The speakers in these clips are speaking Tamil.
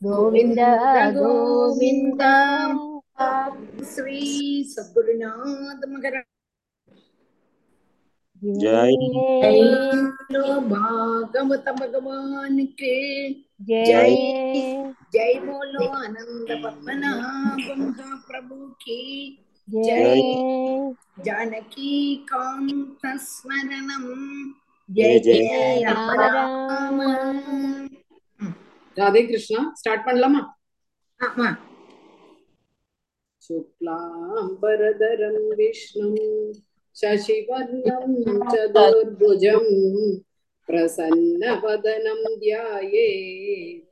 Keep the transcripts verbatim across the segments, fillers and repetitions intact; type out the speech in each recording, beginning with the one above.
ഗോവിന്ദ ഗോവിന്ദ. ശ്രീ സദ്ഗുരുനാഥ മഹാരാജ് ജയ ഭാഗവത ഭഗവാൻ കേ ജയ. जय बोलो आनंद पद्मनाभ महाप्रभु की जय जानकी कांत स्मरणम जय जय जय जय राम राम. ராதே கிருஷ்ணா. ஸ்டார்ட் பண்ணலாமா? ஆமா. शुक्लांबरधरं विष्णुं शशिवर्णं चतुर्भुजं प्रसन्नवदनं ध्यायेत्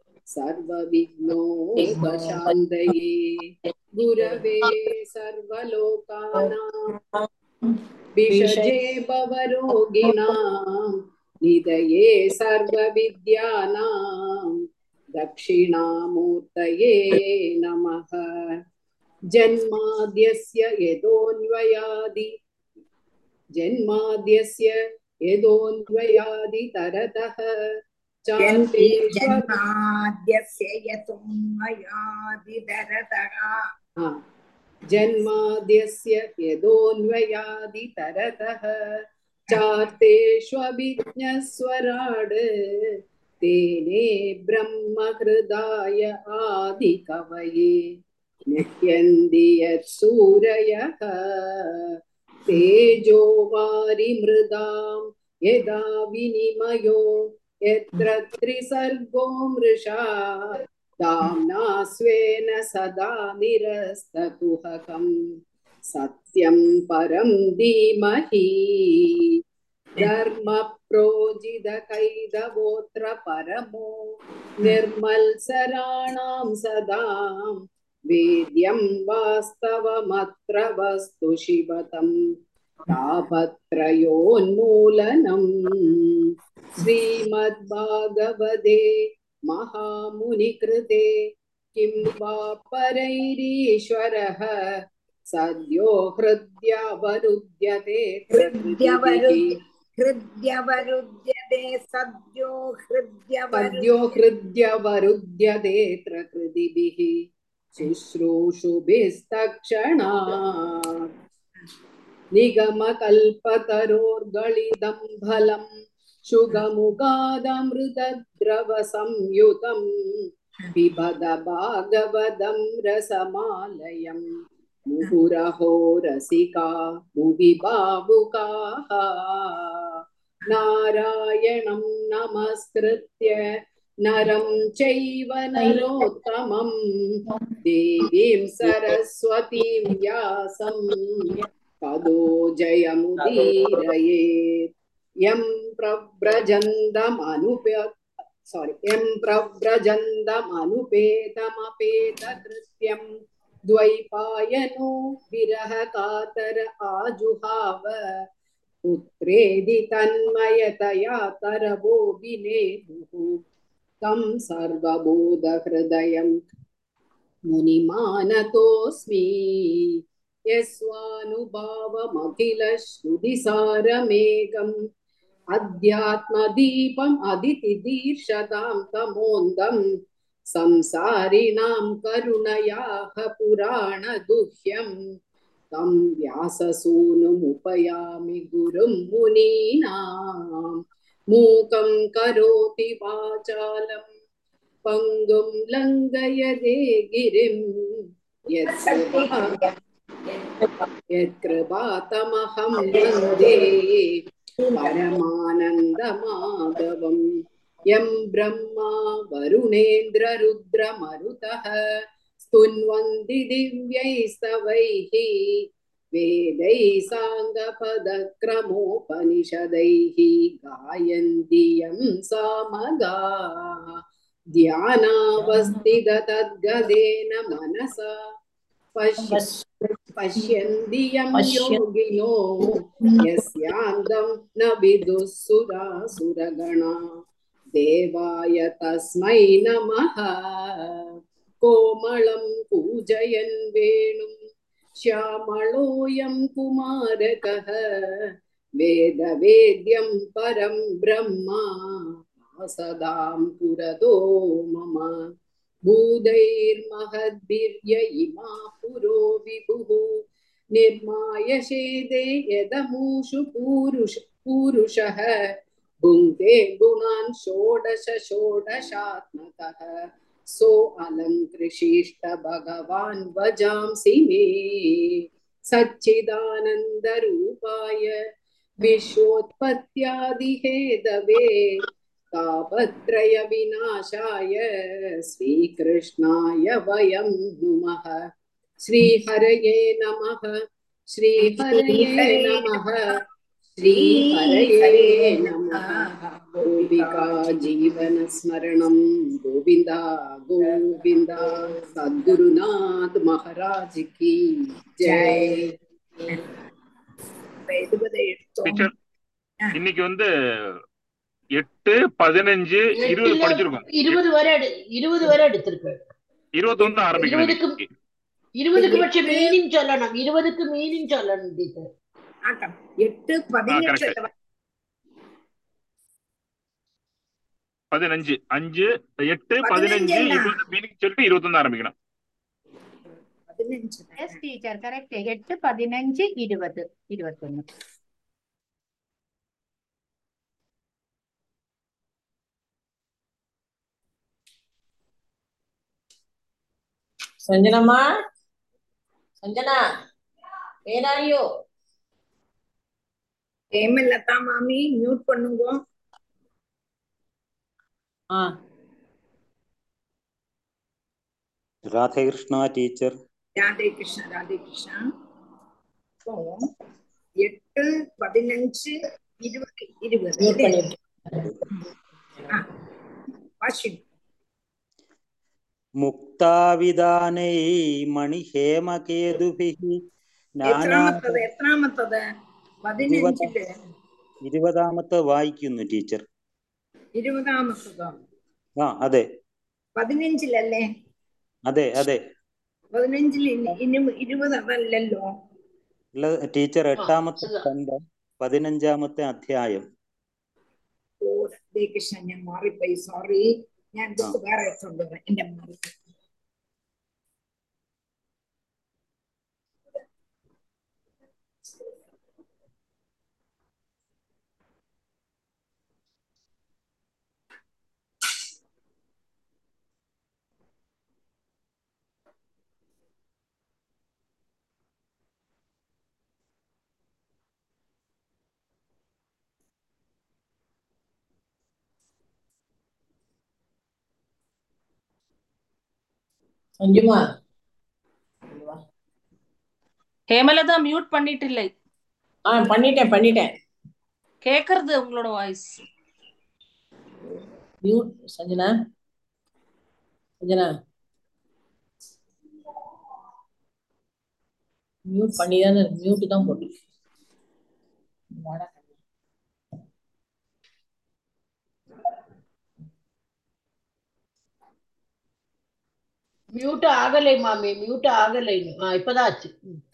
सर्वविघ्नोपशान्तये गुरवे सर्वलोकानां विषजे भवरोगिणां निधये सर्वविद्यानां दक्षिणामूर्तये नमः. जन्माद्यस्य यतोऽन्वयादि जन्माद्यस्य यतोऽन्वयादि तरतः जन्माद्यस्य यतोऽन्वयादि तरतः जन्माद्यस्य यतोऽन्वयादि तरतः चार्तेष्वभिज्ञस्वराड् तेने ब्रह्महृदाय आदिकवये नित्यन्ति यत्सूरयः तेजो वारिमृदां यदा विनिमयो यत्र त्रिसर्गो मृषा दाम्ना स्वेन सदा निरस्तकुहकं सत्यं परं धीमहि. धर्मप्रोजितकैतवोऽत्र परमो निर्मल्सराणां सदा वेद्यं वास्तवमत्र वस्तु शिवतं तापत्रयोन्मूलनं. श्रीमद्भागवते महामुनिकृते किं वा परैरीश्वरः सद्यो हृद्यावरुध्यते हृद्यवरुध्यते सद्यो सद्यो हृद्यवरुध्यते प्रकृतिभिः शुश्रूषुभिस्तक्षणात् निगमकल्पतरोर्गलितं फलं शुगमुखादमृतद्रवसंयुतं पिबद भागवतं रसमालयम् मुहुरहो रसिका भुवि भावुकाः. नारायणं नमस्कृत्य नरं चैव नरोत्तमं देवीं सरस्वतीं व्यासं ततो जयमुदीरयेत्. यं प्रव्रजन्तमनुप सॉरी यं प्रव्रजन्तमनुपेतमपेतकृत्यं द्वैपायनो विरह कातर आजुहाव पुत्रेदि तन्मयतया तरवो विनेदुः. तं सर्वबोधहृदयं मुनिमानतोऽस्मि यस्वानुभावमखिलश्रुतिसारमेकम् अध्यात्मदीपम् अदितिदीर्षतां तमोन्दम् संसारिणां करुणयाः पुराणगुह्यं तं व्याससूनुमुपयामि गुरुं मुनीनां. मूकं करोति वाचालं पङ्गुं लङ्घयते गिरिं यत्कृपातमहं वन्दे परमानन्दमाधवम्. यं ब्रह्मा वरुणेन्द्ररुद्रमरुतः स्तुन्वन्ति दिव्यैस्तवैः वेदैः साङ्गपदक्रमोपनिषदैः गायन्ति यं सामगाः. ध्यानावस्थिततद्गतेन मनसा पश्य पश्यन्ति यं योगिनो यस्यान्तं न विदुः सुरासुरगणा. देवाय तस्मै नमः. कोमलं पूजयन् वेणुं श्यामलोऽयं कुमारकः वेदवेद्यं परं ब्रह्म सदां पुरतो मम. भूतैर्महद्भिर्य इमा पुरो विभुः निर्मायशेदे यदमूषु पूरुष पूरुषः भुङ्क्ते गुणान् षोडश षोडशात्मकः सो अलङ्कृशिष्ट भगवान् भजांसि मे सच्चिदानन्दरूपाय विश्वोत्पत्त्यादिहेतवे तापत्रय विनाशाय श्रीकृष्णाय वयं नुमः। श्रीहरये नमः। श्रीहरये नमः। श्रीहरये नमः। गोपिका जीवनस्मरणं गोविन्द गोविन्द। सद्गुरुनाथ महाराज की जय। டீச்சர் இன்னைக்கு வந்து எட்டு பதினஞ்சு இருபது படிச்சிருக்கோம். இருபது வரை இருபது வரை எடுத்திருக்கு. இருபத்தி ஒண்ணு ஆரம்பிக்கணும். இருபதுக்கு இருபதுக்கு பட்சம் மீனிங் சொல்லணும். இருபதுக்கு மீனிங் சொல்லணும் டீச்சர். எட்டு பதினெட்டு பதினஞ்சு அஞ்சு எட்டு பதினஞ்சு இருபது மீனிங் சொல்லிட்டு இருபத்தி ஒண்ணு ஆரம்பிக்கணும். Yes teacher correct. எட்டு பதினஞ்சு இருபது இருபத்தி ஒண்ணு. சஞ்சனம்மா, Sanjana, where are you? Hemalatha மாமி மியூட் பண்ணுங்க. ஆ ராதே கிருஷ்ணா டீச்சர். ராதே கிருஷ்ணா ராதே கிருஷ்ணா. எட்டு பதினஞ்சு இருபது இருபது മുക്താവിധാനൈ മണിഹേമകേതുഭിഹി എത്രാമത്തത് എത്രാമത്തത് പതിനഞ്ചില് ഇരുപതാമത്തെ വായിക്കുന്നു ടീച്ചർ. ഇരുപതാമത്തതോ? ആ അതെ പതിനഞ്ചിലല്ലേ? അതെ അതെ പതിനഞ്ചിൽ ഇനി ഇരുപത് അതല്ലല്ലോ ടീച്ചർ. എട്ടാമത്തെ ഖണ്ഡം പതിനഞ്ചാമത്തെ അധ്യായം. ഓ രാധേ കൃഷ്ണ, ഞാൻ മാറിപ്പോയി, സോറി. ഞാൻ ബുക്ക് വേറെ എടുത്തോണ്ട് വരാം. എന്റെ മാറി சஞ்சுமா. ஹேமலதா மியூட் பண்ணிட்டு இல்லை. ஆ பண்ணிட்டேன் பண்ணிட்டேன். கேக்குறது உங்களோட voice. Mute Sanjana. Sanjana mute பண்ணி தானே, மியூட் தான் போட்டு. மியூட் ஆகலை மாமி, மியூட் ஆகலை. இப்பதான் ஆச்சு.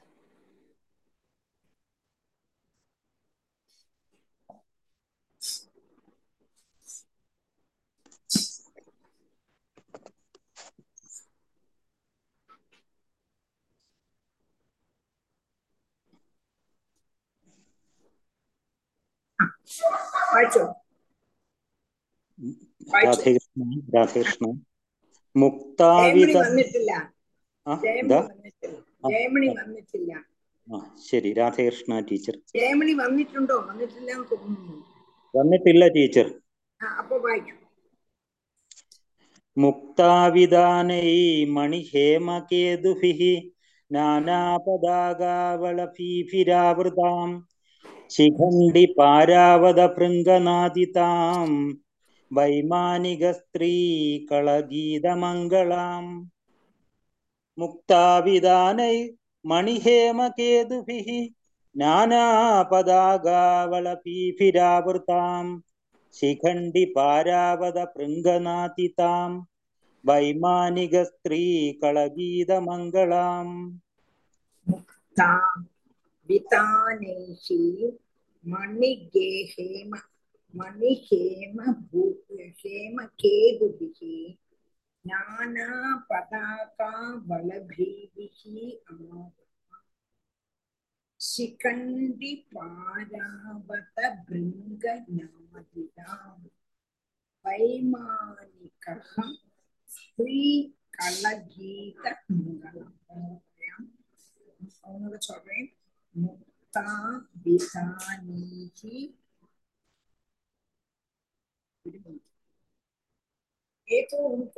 രാധേകൃഷ്ണ രാധേകൃഷ്ണ മുക്താവിധ വന്നിട്ടില്ല. ജയമണി വന്നിട്ടില്ല. ആ ശരി രാധേകൃഷ്ണ ടീച്ചർ. ജയമണി വന്നിട്ടുണ്ടോ? വന്നിട്ടില്ല എന്ന് തോന്നുന്നു. വന്നിട്ടില്ല ടീച്ചർ. അപ്പൊ വായിക്കും. മുക്താവിധാനൈ മണിഹേമകേതുഭിഃ നാനാപതാകാവളഭീഭിരാവൃതാം ശിഖണ്ഡി പാരാവത ഭൃംഗനാദിതാം വൈമാനിക സ്ത്രീ കളഗീതമംഗളാം. മുക്താവിധാനൈ മണിഹേമകേതുഭിഃ നാനാപതാകാവളഭീഭിരാവൃതാം ശിഖണ്ഡി പാരാവത ഭൃംഗനാദിതാം വൈമാനിക സ്ത്രീ കളഗീതമംഗളാം. വിതാനൈഹി മണിഗേഹേമ മണിഹേമ ഹേമകേതുഭിഃ நானா பதாகா பலபீதிஹி சிகண்டி பாராவத பிருங்க நாதிதாம் வைமானிகஹ ஸ்ரீ கலகீத மங்களம். அவனோட சொல்றேன். முக்தா விதானீஹி ये तो उनको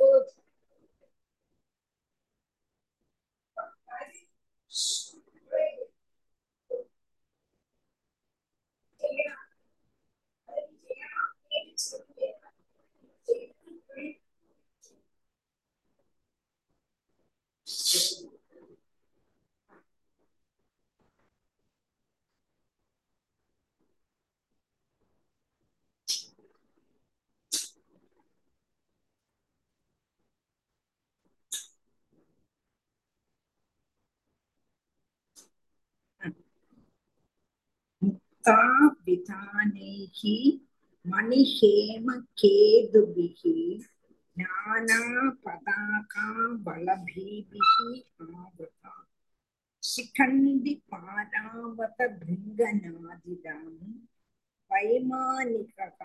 मुक्ता विधानैः मणिहेम केतुभिः नाना पताका बलभीभिः आवृता शिखण्डि पारावत भृङ्गनादिदाम् वैमानिकः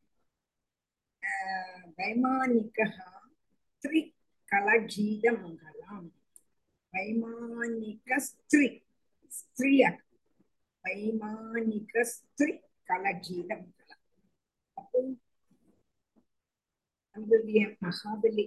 वैमानिकः त्रिकलगीतमङ्गलम् वैमानिकस्त्रि स्त्रिय வைமானிகஸ்திரி கலகீதம். அப்போ நம்மளுடைய மகாபலி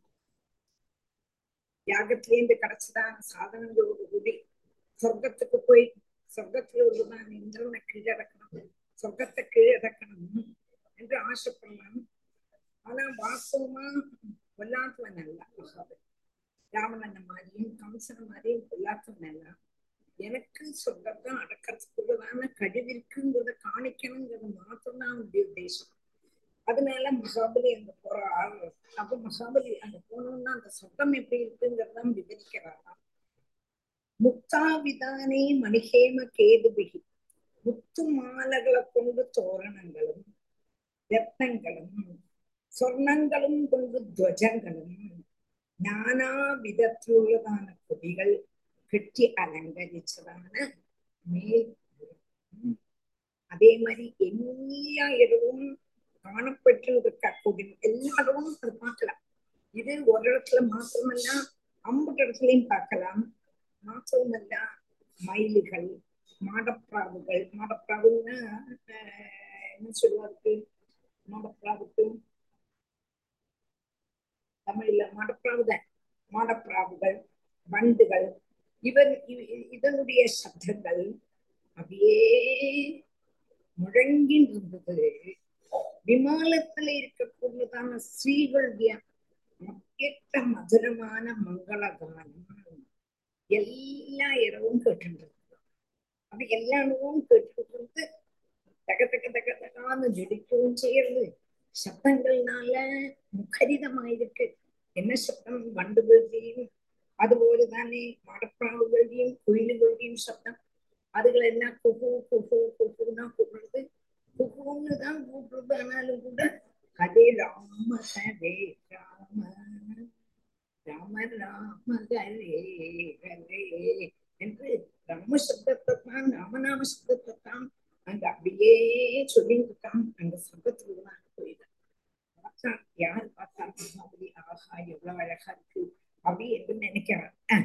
யாகத்திலேருந்து கிடைச்சதான சாதனங்களோடு கூடி சொர்க்கத்துக்கு போய் சொர்க்கத்துல உள்ளதான இந்திரனை கீழடக்கணும், சொர்க்கத்தை கீழடக்கணும் என்று ஆசைப்படலாம். ஆனா வாஸ்தவமா கொல்லாத்தவன் அல்ல மகாபலி. ராவணன் மாதிரியும் கம்சன் மாதிரியும் கொல்லாத்தவன் அல்ல. எனக்கு சொர்க்கத்தை அடக்கிறதுக்குள்ளதான கழிவிற்குங்கிறத காணிக்கணுங்கிறது மாத்திரம்தான் அவனுடைய உத்தேசம். அதனால மகாபலி அங்க போறாள். அப்ப மகாபலி அங்க போனோம்னா அந்த சொர்க்கம் எப்படி இருக்குங்கிறதான் விவரிக்கிறாராம். முக்தா விதானே மணிஹேம கேதுபிகி, முத்து மாலைகளை கொண்டு தோரணங்களும் ரத்னங்களும் சொர்ணங்களும் கொண்டு துவஜங்களும் நானா விதத்திலுள்ளதான கொடிகள் கட்டி அலங்கரிச்சதான மேல். அதே மாதிரி எல்லா இடமும் காணப்பட்டிருக்க கொடி எல்லா இடமும் அது பார்க்கலாம். இது ஒரு இடத்துல மாத்திரமல்ல, ஐம்பது இடத்துலயும் பார்க்கலாம். மாத்திரமல்ல, மயில்கள், மாடப்பிராவுகள், மாடப்பிராவுன்னா என்ன சொல்லுவாருக்கு, மாடப்பிராவுக்கு தமிழ்ல மாடப்பிராவுதான், மாடப்பிராவுகள், வண்டுகள், இவர் இதனுடைய சப்தங்கள் அப்படியே முழங்கி இருந்தது. விமானத்துல இருக்கக்கூடியதான ஸ்ரீகளுடைய கேட்ட மதுரமான மங்களகானம் எல்லா இடமும் கேட்டு அப்படி எல்லா இடமும் கேட்டு தக தக தக தகான்னு ஜெடிக்கவும் செய்யறது. சப்தங்கள்னால முகரிதமாயிருக்கு. என்ன சப்தம்? வண்டுகளுடையும் அதுபோலதானே மாடப்பிராவுகளுடையும் குயிலுகளுடையும் சப்தம். அதுகள் என்ன குகு குகு குகுன்னா கூப்பிடுறது, குகுன்னு தான் கூப்பிடுறது. ஆனாலும் கூட ஹரே ராம ஹரே ராம ராம ராம ஹரே ஹரே என்று ராம சப்தத்தை தான், ராமநாம சப்தத்தை தான் அங்க அப்படியே சொல்லிட்டுதான் அந்த சப்தத்துக்கு தான் போயிடும். பார்த்தா யாரு பார்த்தாலும் மாதிரி ஆஹா எவ்வளவு அழகா இருக்கு அப்படி என்று நினைக்கிறான்.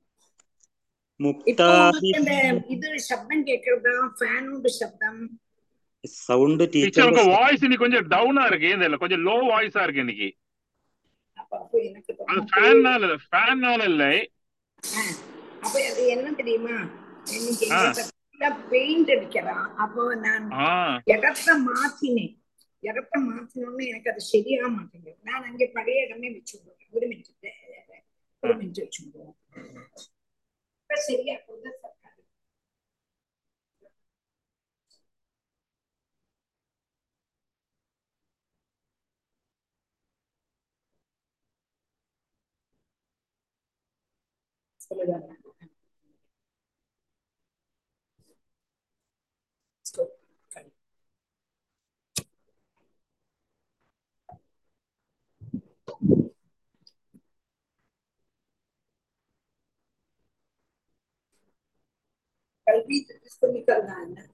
இப்போ இந்த இது சப்தம் கேட்கறதா, ஃபேனோட சப்தம் சவுண்ட் டீச்சர் உங்க வாய்ஸ் இன்னைக்கு கொஞ்சம் டவுனா இருக்கு. இல்ல கொஞ்சம் லோ வாய்ஸா இருக்கு இன்னைக்கு. அப்ப எனக்கு அது ஃபேன்னால ஃபேன்னால இல்ல. அப்ப அது என்ன தெரியுமா, இன்னைக்கு எங்க பெயிண்ட் அடிக்கிறான். அப்போ நான் இடத்த மாத்தினேன். இடத்த மாத்தினோன்னு எனக்கு அது சரியா மாட்டேங்குது. நான் அங்கே பழைய இடமே வச்சுடுவேன். ஒரு மினிட் ஒரு மினிட் வச்சுடுவோம். சரியா போகுது சர்க்காரு. சொல்லுங்க. repeat சொல்லிக்கிறதா?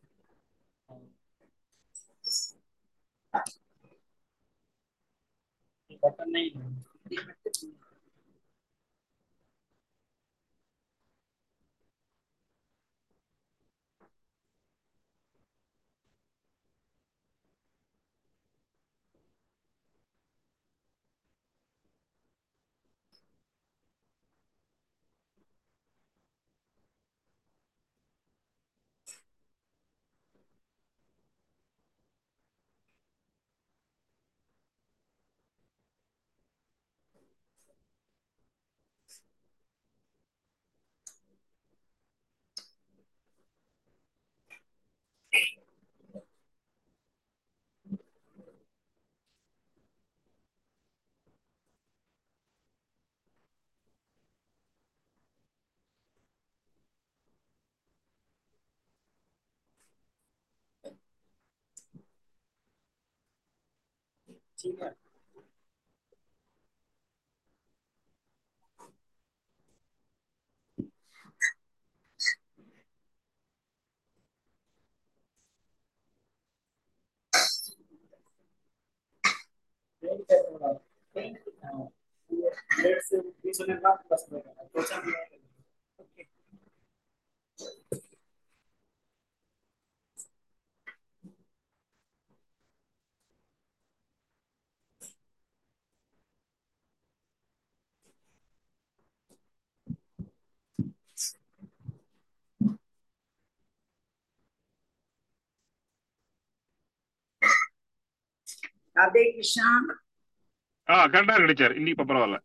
ராதே கிருஷ்ணா. ஆ கரெக்டா கிடைச்சாரு. இன்னைக்கு பரவாயில்ல.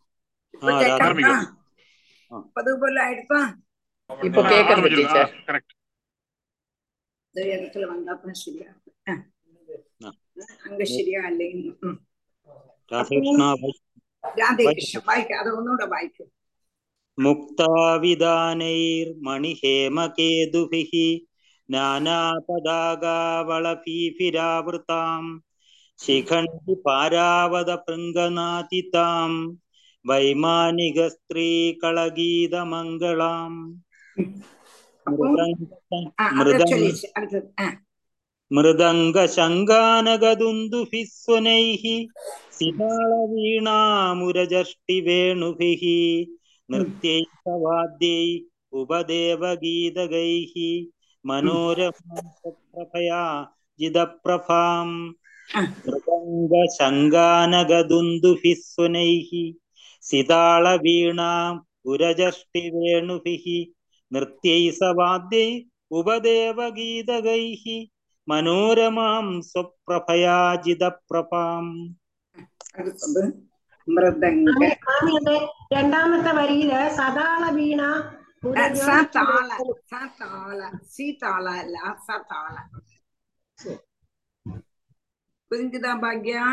பதிவு போல ஆயிடுப்பா. இப்ப கேக்குறது டீச்சர். கரெக்ட். இந்த இடத்துல வந்தா தான் சரியா. அங்க சரியா இல்லைங்க. ராதே கிருஷ்ணா. ராதே கிருஷ்ணா. வாய்க்கு அதை ஒன்னோட வாய்க்கு. முக்தாவிதானைர் மணிஹேமகேதுபிஹி நானாபதாகாவளபீபிராவృతాம் शिखण्डि पारावद पृङ्गनातितां वैमानिकस्त्रीकळगीतमङ्गलाम् मृदङ्गशङ्गानगदुन्दुभिः स्वनैः सितालवीणामुरजष्टिवेणुभिः नृत्यैकवाद्यै उपदेवगीतगैः मनोरमाप्रभया जिदप्रभाम् मृदङ्गशङ्गानगदुन्दुभिः स्वनैः सितालवीणाम् उरजष्टिवेणुभिः नृत्यैः वाद्यै उपदेवगीतगैः मनोरमां स्वप्रभया जिदप्रभाम्. രണ്ടാമത്തെ വരിയില് സതാള വീണ സതാള സതാള സീതാള അല്ല സതാള. புரிஞ்சுதா பாக்யா?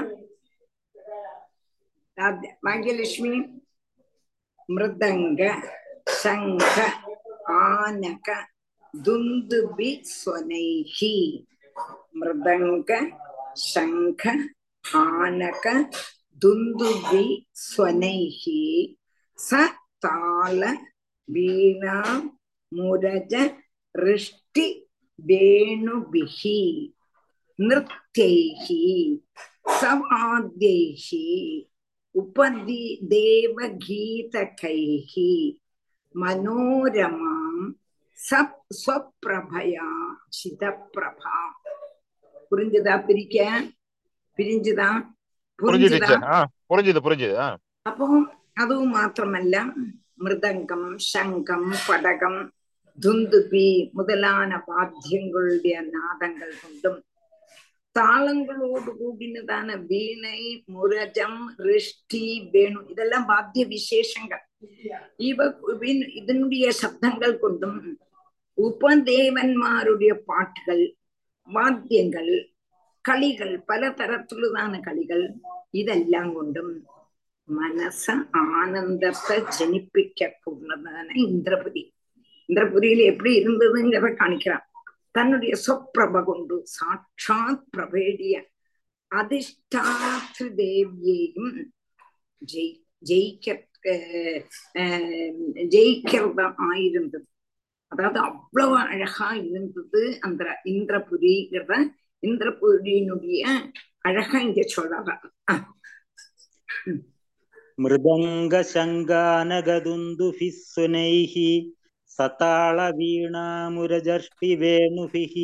பாக்யலட்சுமி. மிருதங்க சங்க ஆனக துந்துபி ஸ்வனைஹி. மிருதங்க சங்க ஆனக துந்துபி ஸ்வனைஹி சதாள வீணா முரஜ ரிஷ்டி வேணுபிஹி நృत्यैहि सवाद्यैहि उपदि देवगीतकैहि मनोरमां सप स्वप्रभया चिदप्रभा. புரிஞ்சுதா? பிரிக்க பிரிஞ்சுதா? புரிஞ்சுதா? புரிஞ்சுது புரிஞ்சுது. அப்போ அதுவும் மாத்திரமல்ல, மிருதங்கம் சங்கம் படகம் துந்துபி முதலான வாத்தியங்களுடைய நாதங்கள் கொண்டும் தாளங்களோடு கூடினதான வீணை முரஜம் ரிஷ்டி வேணு இதெல்லாம் வாத்திய விசேஷங்கள். இவ இதனுடைய சப்தங்கள் கொண்டும் உபதேவன்மாருடைய பாட்டுகள் வாத்தியங்கள் களிகள் பல தரத்துலதான களிகள் இதெல்லாம் கொண்டும் மனச ஆனந்தத்தை ஜனிப்பிக்க கூடதான இந்திரபுரி. இந்திரபுரியில எப்படி இருந்ததுங்கிறத காணிக்கிறான். தன்னுடைய சொப்பிரப கொண்டு சாட்சாத் பிரபேடிய அதிஷ்டாத்ரு தேவியையும் ஜெய் ஜெயிக்க ஜெயிக்கிறதா ஆயிருந்தது. அதாவது அவ்வளவு அழகா இருந்தது அந்த இந்திரபுரிங்கிற இந்திரபுரியினுடைய அழகா இங்க சொல்றாங்க. மிருதங்க சங்கானகதுந்துபிஸ் சுனைஹி சதாள வீணா முரஜஷ்டி வேணுபிஹி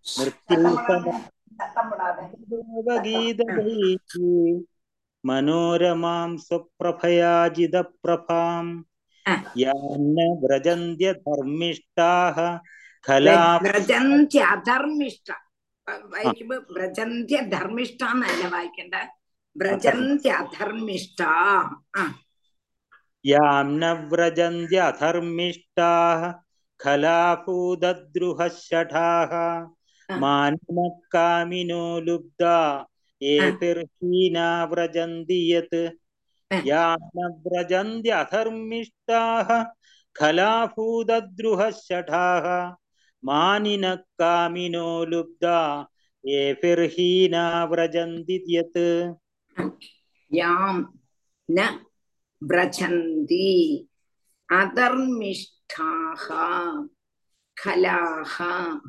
நிர்த்யைகீதகைஹி மனோரமாம் சுப்ரபயாஜித பிரபாம் யான்ன வ்ரஜந்த்ய தர்மிஷ்டாஹ கலா വ്രജന്ത്യ അധർമ്മിഷ്ട വായിക്കുമ്പോ വ്രജന്ത്യ ധർമ്മിഷ്ട എന്നല്ല വായിക്കണ്ട, വ്രജന്ത്യ അധർമ്മിഷ്ട. യാംന വ്രജന്ത്യ അധർമ്മിഷ്ടാഃ ഖലാഭൂതദ്രുഹശഠാഃ മാനമക്കാമിനോ ലുബ്ധാ ഏഭിർഹീനാ വ്രജന്തി യത്. യാംന വ്രജന്ത്യ അധർമ്മിഷ്ടാഃ ഖലാഭൂതദ്രുഹശഠാഃ മാനിനക്കാമിനോ ലുബ്ധാ ഏഭിർഹീനാ വ്രജന്തി യത്. യാം ന വ്രജന്തി അധർമ്മിഷ്ഠാഃ ഖലാഃ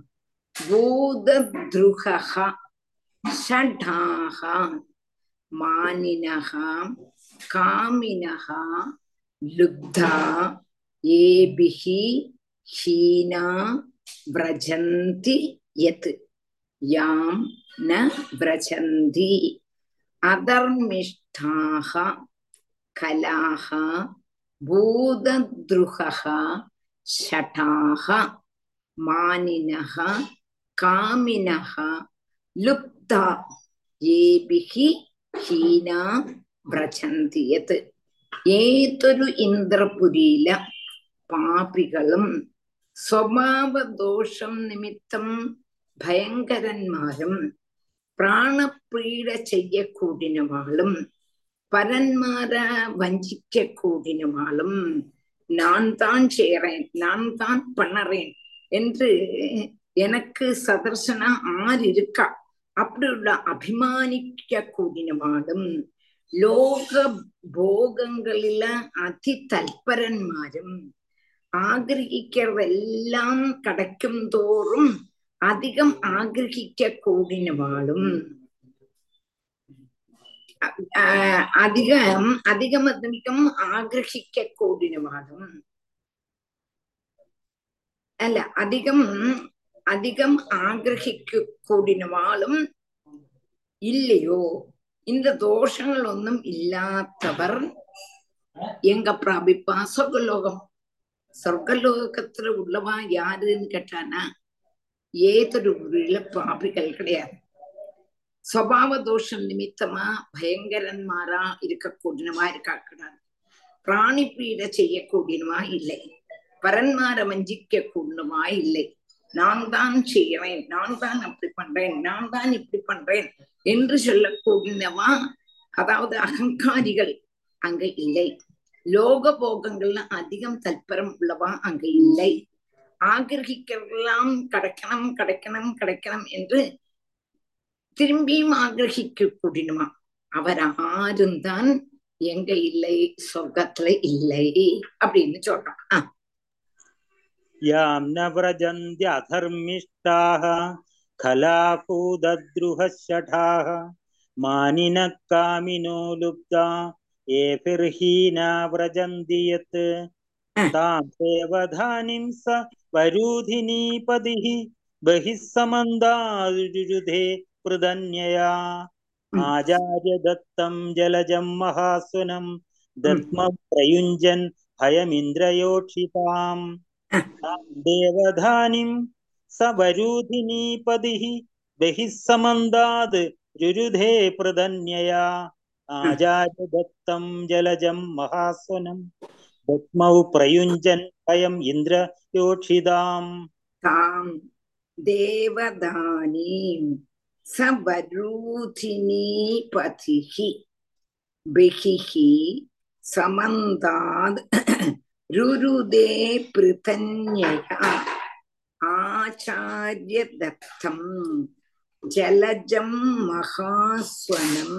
ഭൂതദ്രുഹഃ ഷഠാഃ മാനിനഃ കാമിനഃ ലുബ്ധാ ഏഭിഹി ഹീനാ വ്രജന്തി യത്. യാം ന വ്രജന്തി അധർമ്മിഷ്ഠാഃ ഖലാഃ ഭൂതദ്രുഹഃ ഷഠാഃ മാനിനഃ കാമിനഃ ലുബ്ധാ ഏഭിഹി ഹീനാ വ്രജന്തി യത്. ഏതൊരു ഇന്ദ്രപുരിയിലെ പാപികളും സ്വഭാവദോഷം നിമിത്തം ഭയങ്കരന്മാരും പ്രാണപ്രീഡ ചെയ്യക്കൂടിനവാളും പരന്മാരെ വഞ്ചിക്ക കൂടിനവാളും நான் தான் செய்யறேன் நான் தான் பண்ணறேன் என்று எனக்கு சதர்சனா ஆர் இருக்கா அப்படி உள்ள அபிமானிக்க கூடினவாளும் ലോക ഭോഗങ്ങളില് അതിതൽപരന്മാരും ആഗ്രഹിക്കുന്നതെല്ലാം കടക്കും തോറും അധികം ആഗ്രഹിക്ക കൂടിനവാളും അധികം അധികം അധികം ആഗ്രഹിക്ക കൂടിനവാളും അല്ല അധികം അധികം ആഗ്രഹിക്ക കൂടിനവാളും ഇല്ലയോ இந்த தோஷங்கள் ஒன்றும் இல்லாதவர் எங்க பிராபிப்பா சொர்க்கலோகம். சொர்க்கலோகத்துல உள்ளவா யாருன்னு கேட்டானா ஏதொரு ஊரில பாபிகள் கிடையாது. സ്വഭാവ ദോഷം നിമിത്തമാ ഭയങ്കരന്മാരാ ഇരിക്കക്കൂടിനവാ இருக்கக்கூடாது. പ്രാണിപീഡ ചെയ്യക്കൂടിനവാ இல்லை. பரன்மாரை வஞ்சிக்க கூடவா இல்லை. நான் தான் செய்யறேன் நான் தான் அப்படி பண்றேன் நான் தான் இப்படி பண்றேன் என்று சொல்லக்கூடியவா அதாவது அகங்காரிகள் அங்க இல்லை. லோக போகங்கள்ல அதிகம் தல்பரம் உள்ளவா அங்க இல்லை. ஆகிரகிக்கலாம் கிடைக்கணும் கிடைக்கணும் கிடைக்கணும் என்று திரும்பியும் ஆகிரகிக்க கூடினுமா அவர் ஆரும் தான் எங்க இல்லை சொர்க்கத்துல இல்லை அப்படின்னு சொல்றான். യാം ന വ്രജന്ത്യ അധർമ്മിഷ്ടാഃ ഖലാഭൂതദ്രുഹശഠാഃ മാനിനഃ കാമിനോ ലുബ്ധാ ഏഭിർഹീനാ വ്രജന്തി യത്. താം ദേവധാനിം സ വരൂധിനീപതിഃ ബഹിഃ സമന്താരുരുധേ പൃതന്യയാ ആചാര്യദത്തം ജലജം മഹാസുനം ദത്മ പ്രയുഞ്ജൻ ഭയമിന്ദ്രയോക്ഷിതാം. ദേവധാനിം സവരൂധിനീപതിഃ ബഹിഃ സമന്താത് രുരുധേ പ്രദന്യയാ ആചാര്യദത്തം ജലജം മഹാസ്വനം ദത്മൗ പ്രയുഞ്ജൻ ഭയം ഇന്ദ്രയോക്ഷിതാം. താം ദേവധാനീം സവരൂധിനീപതിഃ ബഹിഃ സമന്താത് രുരുദേ പൃഥന്യയാ ആചാര്യദത്തം ജലജം മഹാസ്വനം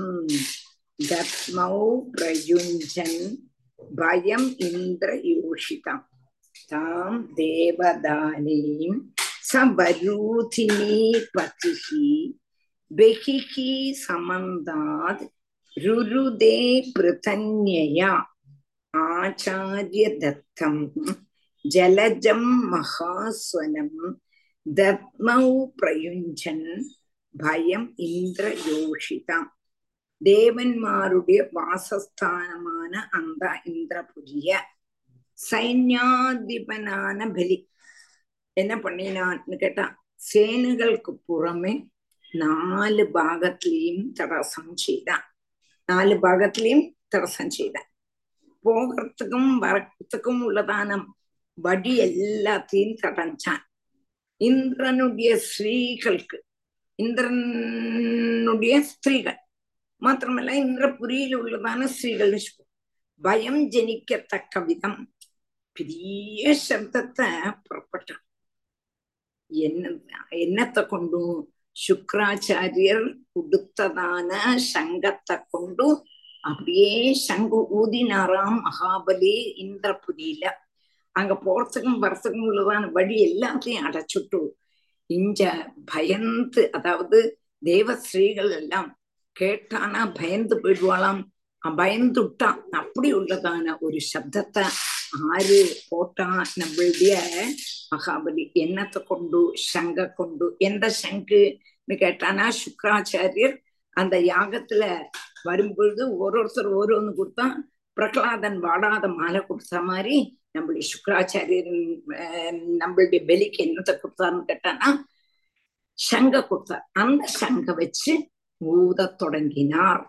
ദത്മൗ പ്രയുഞ്ജൻ ഭയം ഇന്ദ്രയോഷിതം. தாம் தேவதானீம் சவரூதினி பதிஹி பெஹிஹி சமந்தாத் ருருதே பிரதன்யயா ஆச்சார்ய தத்தம் ஜலஜம் மகாஸ்வனம் தத்மௌ பிரயுஞ்சன் பயம் இந்திரயோஷிதாம். தேவன்மாருடைய வாசஸ்தானமான அந்த இந்திரபுரிய சைன்யாதிபனான பலி என்ன பண்ணினான்னு கேட்டா, சேனைகளுக்கு புறமே நாலு பாகத்திலையும் தடசம் செய்தான். நாலு பாகத்திலையும் தடசம் செய்தான். போகிறதுக்கும் வரத்துக்கும் உள்ளதான வடி எல்லாத்தையும் தடஞ்சான். இந்திரனுடைய ஸ்ரீகளுக்கு, இந்திரனுடைய ஸ்திரீகள் மாத்திரமல்ல, இந்திரபுரியில் உள்ளதான ஸ்ரீகள் பயம் ஜனிக்கத்தக்க விதம் பெரிய சப்தத்தை புறப்பட்டான். என்ன என்னத்தை கொண்டு? சுக்ராச்சாரியர் கொடுத்ததான சங்கத்தை கொண்டு அப்படியே சங்கு ஊதினாராம் மகாபலி இந்திரபுரியில. அங்க போறதுக்கும் வரத்துக்கும் உள்ளதான வழி எல்லாத்தையும் அடைச்சுட்டு இஞ்ச பயந்து, அதாவது தேவஸ்ரீகள் எல்லாம் கேட்டானா பயந்து போயிடுவாளாம். பயந்துட்டான். அப்படி உள்ளதான ஒரு சப்தத்தை ஆறு போட்டா நம்மளுடைய மகாபலி. என்னத்தை கொண்டு? சங்க கொண்டு. எந்த சங்குன்னு கேட்டானா, சுக்ராச்சாரியர் அந்த யாகத்துல வரும்பொழுது ஒரு ஒருத்தர் ஒரு ஒன்று கொடுத்தா, பிரகலாதன் வாடாத மாலை கொடுத்த மாதிரி நம்மளுடைய சுக்ராச்சாரியர் நம்மளுடைய பலிக்கு என்னத்தை கொடுத்தாருன்னு கேட்டானா சங்க கொடுத்தார். அந்த சங்க வச்சு ஊத தொடங்கினார்.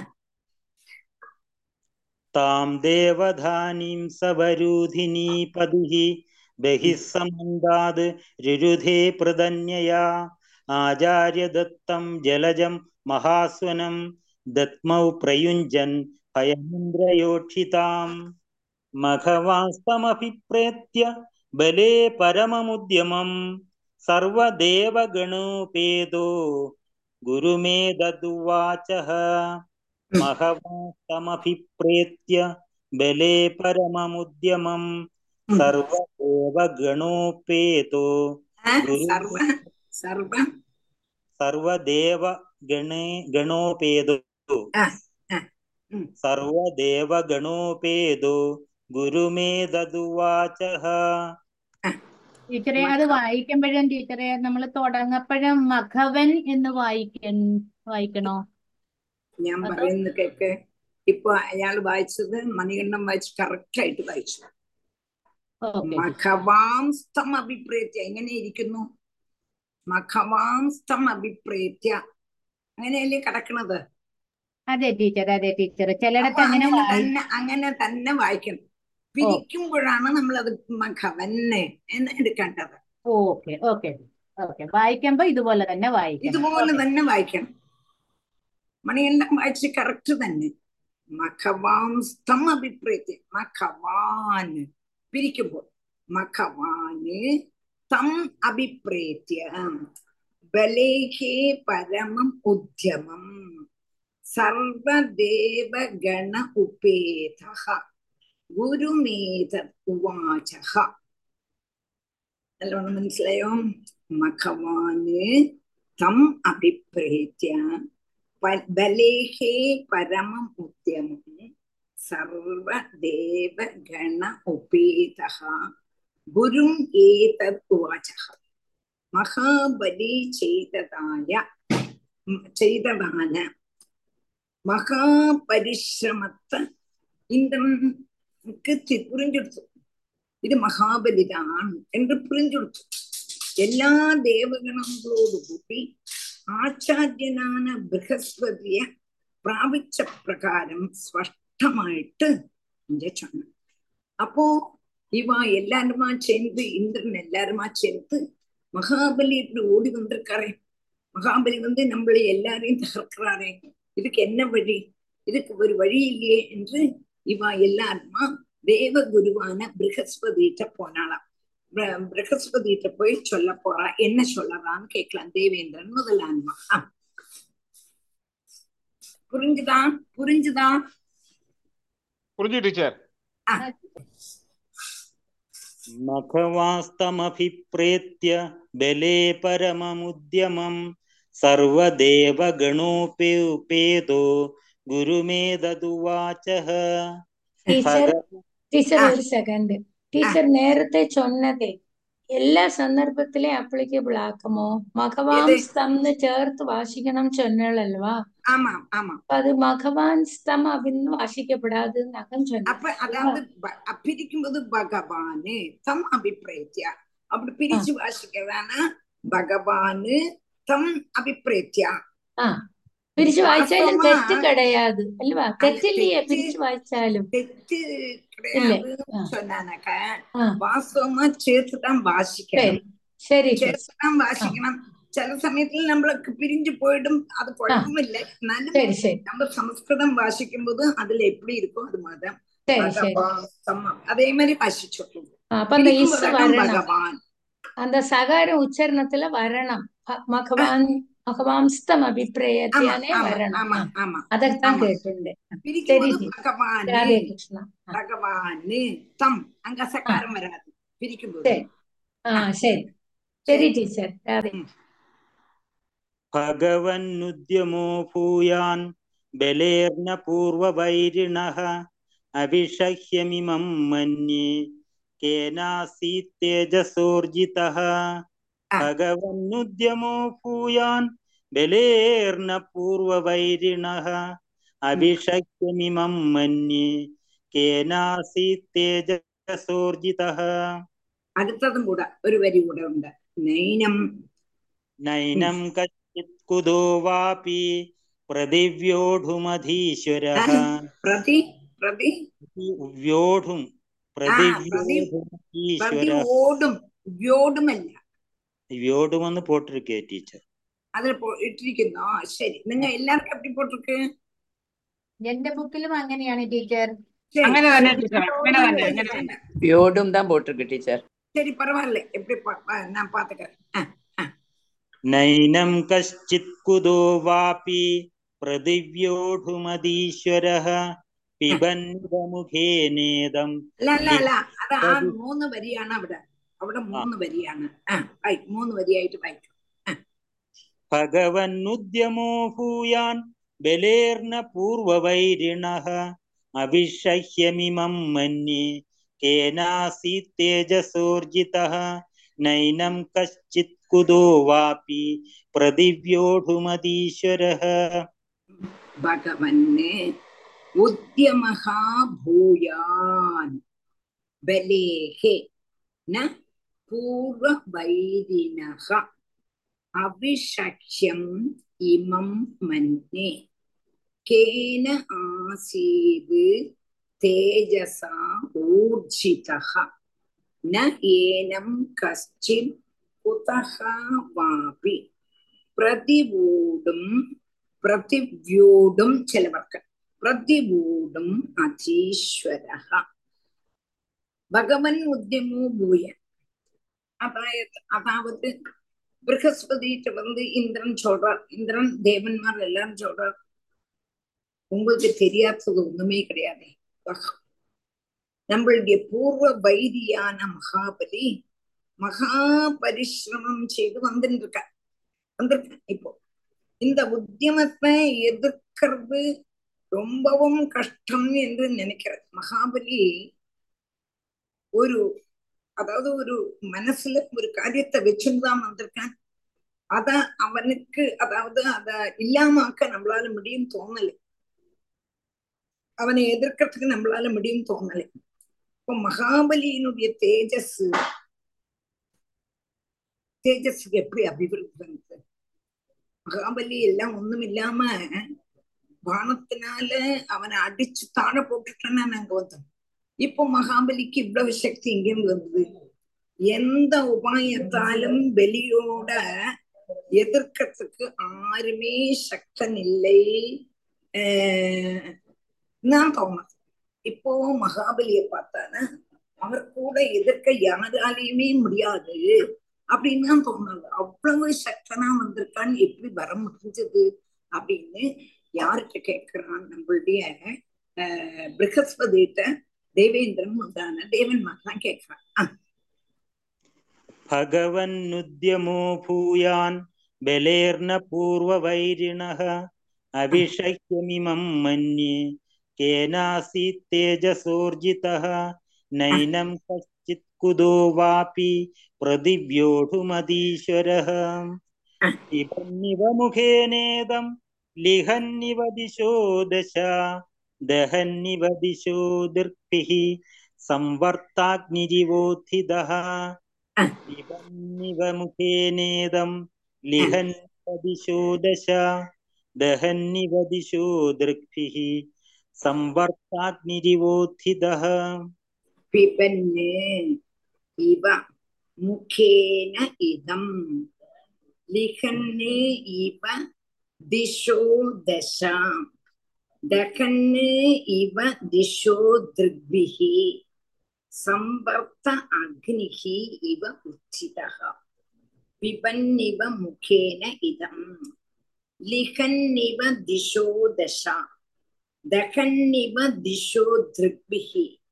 தாம் தேவதானீம் சவரூதினி பதிஹி பெஹிः சமந்தாத் ருருதே பிரதன்யயா ஆச்சார்ய தத்தம் ஜலஜம் மகாஸ்வனம் தத்மௌ பிரயுஞ்சன் பயமிந்திரயோட்சிதாம் மகவாஸ்தமபிப்ரேத்ய பலே பரமமுத்யமம் சர்வதேவகணோபேதோ குருமே ததுவாச்சः. மகவாஸ்தமபிப்ரேத்ய பலே பரமமுத்யமம் சர்வதேவகணோபேதோ சர்வதேவ கணே கணோபேதோ സർവദേവഗണോപേതോ ഗുരുമേ ദദുവാചഃ. ടീച്ചറെ, അത് വായിക്കുമ്പോഴും ടീച്ചറെ നമ്മൾ തുടങ്ങപ്പോഴും മഘവൻ എന്ന് വായിക്ക വായിക്കണോ? ഞാൻ പറയുന്നത് കേക്ക്. ഇപ്പൊ അയാൾ വായിച്ചത് മണികണ്ഠൻ വായിച്ച് കറക്റ്റ് ആയിട്ട് വായിച്ചു. മഖവാംസ്തം അഭിപ്രേത്യ എങ്ങനെ ഇരിക്കുന്നു? മഖവാംസ്തം അഭിപ്രേത്യ അങ്ങനെയല്ലേ കിടക്കണത്? അതെ ടീച്ചർ, അതെ ടീച്ചർ. ചിലയിടത്ത് അങ്ങനെ തന്നെ അങ്ങനെ തന്നെ വായിക്കണം. പിരിക്കുമ്പോഴാണ് നമ്മൾ അത് മഖവന് എന്ന് എടുക്കേണ്ടത്. Okay okay okay. വായിക്കുമ്പോ ഇതുപോലെ തന്നെ വായിക്കണം. ഇതുപോലെ തന്നെ വായിക്കണം. മണിയെല്ലാം വായിച്ച് കറക്റ്റ് തന്നെ. മഖവാംസ്തം അഭിപ്രേത്യ, മഖവാന് പിരിക്കുമ്പോൾ മഖവാന് തം അഭിപ്രേത്യ ബലേഹേ പരമം ഉദ്യമം സർവദേവഗണ ഉപേതഃ ഗുരുമേതത് ഉവാചഃ. നല്ലോണം മനസ്സിലായോ? മഖവാന് തം അഭിപ്രേത്യ ബലേഹേ പരമം ഉദ്യമം സർവദേവഗണ ഉപേതഃ ഗുരും ഏതത് ഉവാചഃ. മഹാബലി ചെയ്തതായ ചെയ്തതാണ് மகாபரிசிரமத்தை இந்திரனுக்கு புரிஞ்சுடுத்து. இது மகாபலிதான் என்று புரிஞ்சுடுத்து. எல்லா தேவகணங்களோடு கூட்டி ஆச்சாரியனான ബ്രഹസ്പതിய പ്രാപിച്ച പ്രകാരം സ്പഷ്ടമായിട്ട് இங்க சொன்ன. அப்போ இவா எல்லாருமா சேர்ந்து, இந்திரன் எல்லாருமா சேர்ந்து மகாபலி இப்படி ஓடி வந்திருக்காரே, மகாபலி வந்து நம்மளை எல்லாரையும் தகர்க்கிறாரே, இதுக்கு என்ன வழி, இதுக்கு ஒரு வழி இல்லையே என்று இவா எல்லாருமா தேவ குருவான ബ്രഹസ്പതിட்ட போனாளாம். ബ്രഹസ്പതിட்ட போய் சொல்ல போறா. என்ன சொல்லறான்னு கேட்கலாம் தேவேந்திரன் முதலான்மா. புரிஞ்சுதா? புரிஞ்சுதா? புரிஞ்சு டீச்சர். मघवास्तमभिप्रेत्य बले परममुद्यमं सर्वदेवगणोपेदो गुरुमेददुवाचः ടീച്ചർ ടീച്ചർ ആ ഒരു സെക്കൻഡ് ആ ടീച്ചർ നേരത്തെ சொன்னதே എല്ലാ സന്ദർഭത്തിലും അപ്ലിക്കബിൾ ആക്കുമോ മഘവാം எது സ്തംന്ന് ചേർത്ത് വാശിക്കണം ചൊന്നേളல்வா ஆமா ஆமா அப்ப அது மகவான் ஸ்தம் அப்படின்னு வாசிக்கப்படாதுன்னு அகம் அப்ப சொன்னேன் அதாவது ப- அ- பிரிக்கும்போது பகவானு தம் அபிப்பிரேத்தியா அப்படி ஆ பிரிச்சு வாசிக்கிறதானா பகவானு தம் அபிப்பிரேத்தியா ஆ பிரிச்சு வாய்ச்சாலும் வாஸ்தவமா തെറ്റ് கிடையாது അല്ലുവാ அல்ல തെറ്റില്ലயே தெச்சு பிரிச்சு வாய்ச்சாலும் தெச்சு இல்ல கிடையாதுன்னு ஆ சொன்னானாக்க ஆ வாஸ்தவமா சேர்த்துதான் வாசிக்கணும் சரி சரி டீச்சர் சேர்த்துதான் ஆ வாசிக்கணும் சில சமயத்துல நம்மளுக்கு பிரிஞ்சு போயிடும் அது ஆ குழப்பம் இல்லை എന്നാലും சரி சரி நம்ம சமஸ்கிருதம் வாசிக்கும் போது அதுல எப்படி இருக்கோ அது மாதிரிதான் சரி சரி பகவான் சம்மம் அதே மாதிரி வாசிச்சோம் ஆ, அப்ப அந்த பிரிக்கும் இஸ் போதெல்லாம் வரணும் பகவான் அந்த சகார உச்சரணத்துல வரணும் ப- ஆ, மகவான் மகவாம்ஸ்தம் ஆமா அபிப்பிரேயத்தியானே ஆமா வரணும் ஆமா ஆ ஆமா அதத்தான் ஆமா கேட்டிருந்தேன் பிரிக்கும் சரி போது டீச்சர் பகவானு ராதே கிருஷ்ணா ஆ பகவானு தம் அங்க ஆ சக்காரம் வராது பிரிக்கும் போது சரி ஆ ஆ சரி சரி சரி டீச்சர் ராதே ம். भगवन्नुद्यमो भूयान् बलेर्न पूर्ववैरिणः अभिषह्यमिमं मन्ये केनासीत् तेजसोर्जितः ஆ भगवन्नुद्यमो भूयान् बलेर्न पूर्ववैरिणः ம். अभिषह्यमिमं मन्ये केनासीत् तेजसोर्जितः അടുത്തതും കൂടെ ഒരു വരി കൂടെ ഉണ്ട് നൈനം ഉം. नैनं कश्चित् कुतो वापि प्रतिव्योढुमधीश्वरः ആ, പ്രതി പ്രതി വ്യോढुം ആ പ്രതി പ്രതി പ്രതിവ്യോढുമധീശ്വരः ഓടും വ്യോടുമല്ല വ്യോढുമെന്ന് போட்டிருக்கே டீச்சர் അതിൽ പോ- ഇട്ടിരിക്കുന്നോ ശരി നിങ്ങൾ എല്ലാവർക്കും எப்படி போட்டிருக்கு എന്റെ ബുക്കിലും അങ്ങനെയാണ് ടീച്ചർ. சரி അങ്ങനെ சரி തന്നെ ടീച്ചർ അങ്ങനെ തന്നെ சரி അങ്ങനെ சரி തന്നെ யோடும் தான் போட்டிருக்கு டீச்சர். சரி பரவாயில்ல எப்படி பா- பா- நான் பாத்துக்கிறேன் ஆ, ஆ. नैनं कश्चित् कुतो वापि प्रतिव्योढुमधीश्वरः പിബന്നിതമുഖേനേദം അല്ല അല്ല അല്ല അത് ആ മൂന്ന് വരിയാണ് അവിടെ അവിടെ മൂന്ന് വരിയാണ് ആ വായി മൂന്ന് വരിയായിട്ട് വായിക്കും ഭഗവന്നുദ്യമോ ഭൂയാൻ ബലേർന പൂർവവൈരിണഃ അഭിഷഹ്യമിമം മന്യേ കേനാസീത് തേജസോർജിതഃ നൈനം കശ്ചിത് കുതോ വാപി പ്രതിവ്യോഢുമധീശ്വരഃ ഭഗവന് ഉദ്യമഃ ഭൂയാൻ ബലേഹേ ന പൂർവവൈരിണഃ അഭിഷഹ്യം ഇമം മന്യേ കേന ആസീത് തേജസാ ഊർജിതഃ ന ഏനം കശ്ചിത് കുതഃ വാപി പ്രതിവൂഢും പ്രതിവ്യൂഢും ചിലവർക്ക് പ്രതിവൂഢും അധീശ്വരഃ ഭഗവൻ ഉദ്യമോ ഭൂയൻ அதாவது அதாவது பிரகஸ்பதிட்ட வந்து இந்திரன் சொல்றார் இந்திரன் தேவன்மார் எல்லாரும் சொல்றார் உங்களுக்கு தெரியாதது ஒண்ணுமே கிடையாது நம்மளுடைய பூர்வ வைரியான மகாபலி மகா பரிசிரமம் செய்து வந்துட்டு இருக்க வந்திருக்க இப்போ இந்த உத்தியமத்தை எதிர்க்கிறது ரொம்பவும் கஷ்டம் என்று நினைக்கிறது மகாபலி ஒரு அதாவது ஒரு மனசுல ஒரு காரியத்தை வச்சுதான் வந்திருக்கான் அத அவனுக்கு அதாவது அத இல்லாமாக்க நம்மளால முடியும் தோணலை அவனை எதிர்க்கிறதுக்கு நம்மளால முடியும் தோணலை இப்போ மகாபலியினுடைய தேஜஸ் தேஜஸுக்கு எப்படி அபிவிருத்தி வந்து மகாபலி எல்லாம் ஒண்ணும் இல்லாம பானத்தினால அவனை அடிச்சு தாழ போட்டுட்டோன்னா நாங்க வந்தோம் இப்போ மகாபலிக்கு இவ்வளவு சக்தி எங்கேருந்து வந்தது எந்த உபாயத்தாலும் வெளியோட எதிர்க்கிறதுக்கு ஆருமே சக்தன் இல்லை ஆஹ் நான் தோணும் இப்போ மகாபலிய பார்த்தானா அவர் கூட எதிர்க்க யாராலையுமே முடியாது அப்படின்னு தான் தோணுது அவ்வளவு சக்தனா வந்திருக்கான்னு எப்படி வர முடிஞ்சது அப்படின்னு யாருக்கு கேட்கிறான் நம்மளுடைய ஆஹ் பிரகஸ்பதிட்ட தேவேந்திரன் உண்டான தேவன்மார் தான் கேட்கிறான் भगवन्नुद्यमो भूयान् बलेर्न पूर्ववैरिणः अभिषक्यमिमं मन्ये केनासीत् तेजसोर्जितः नैनं कश्चित् कुतो वापि प्रतिव्योढुमदीश्वरः पिबन्निव मुखेनेदं लिहन्निव दिशो दश दहन्निव दिशो दर्भिः संवर्ताग्निरिवोत्थितः पिबन्निव मुखेनेदं लिहन्निव दिशो दश दहन्निव दिशो दर्भिः संवर्ताग्निरिवोत्थितः पिबन्ने इव मुखेन इदं लिखन्ने इव दिशो दश दहन्ने इव दिशो दृग्भिः संवर्त अग्निः इव उत्थितः पिबन्निव मुखेन इदं लिखन्निव दिशो दश दहन्निव दिशो दृग्भिः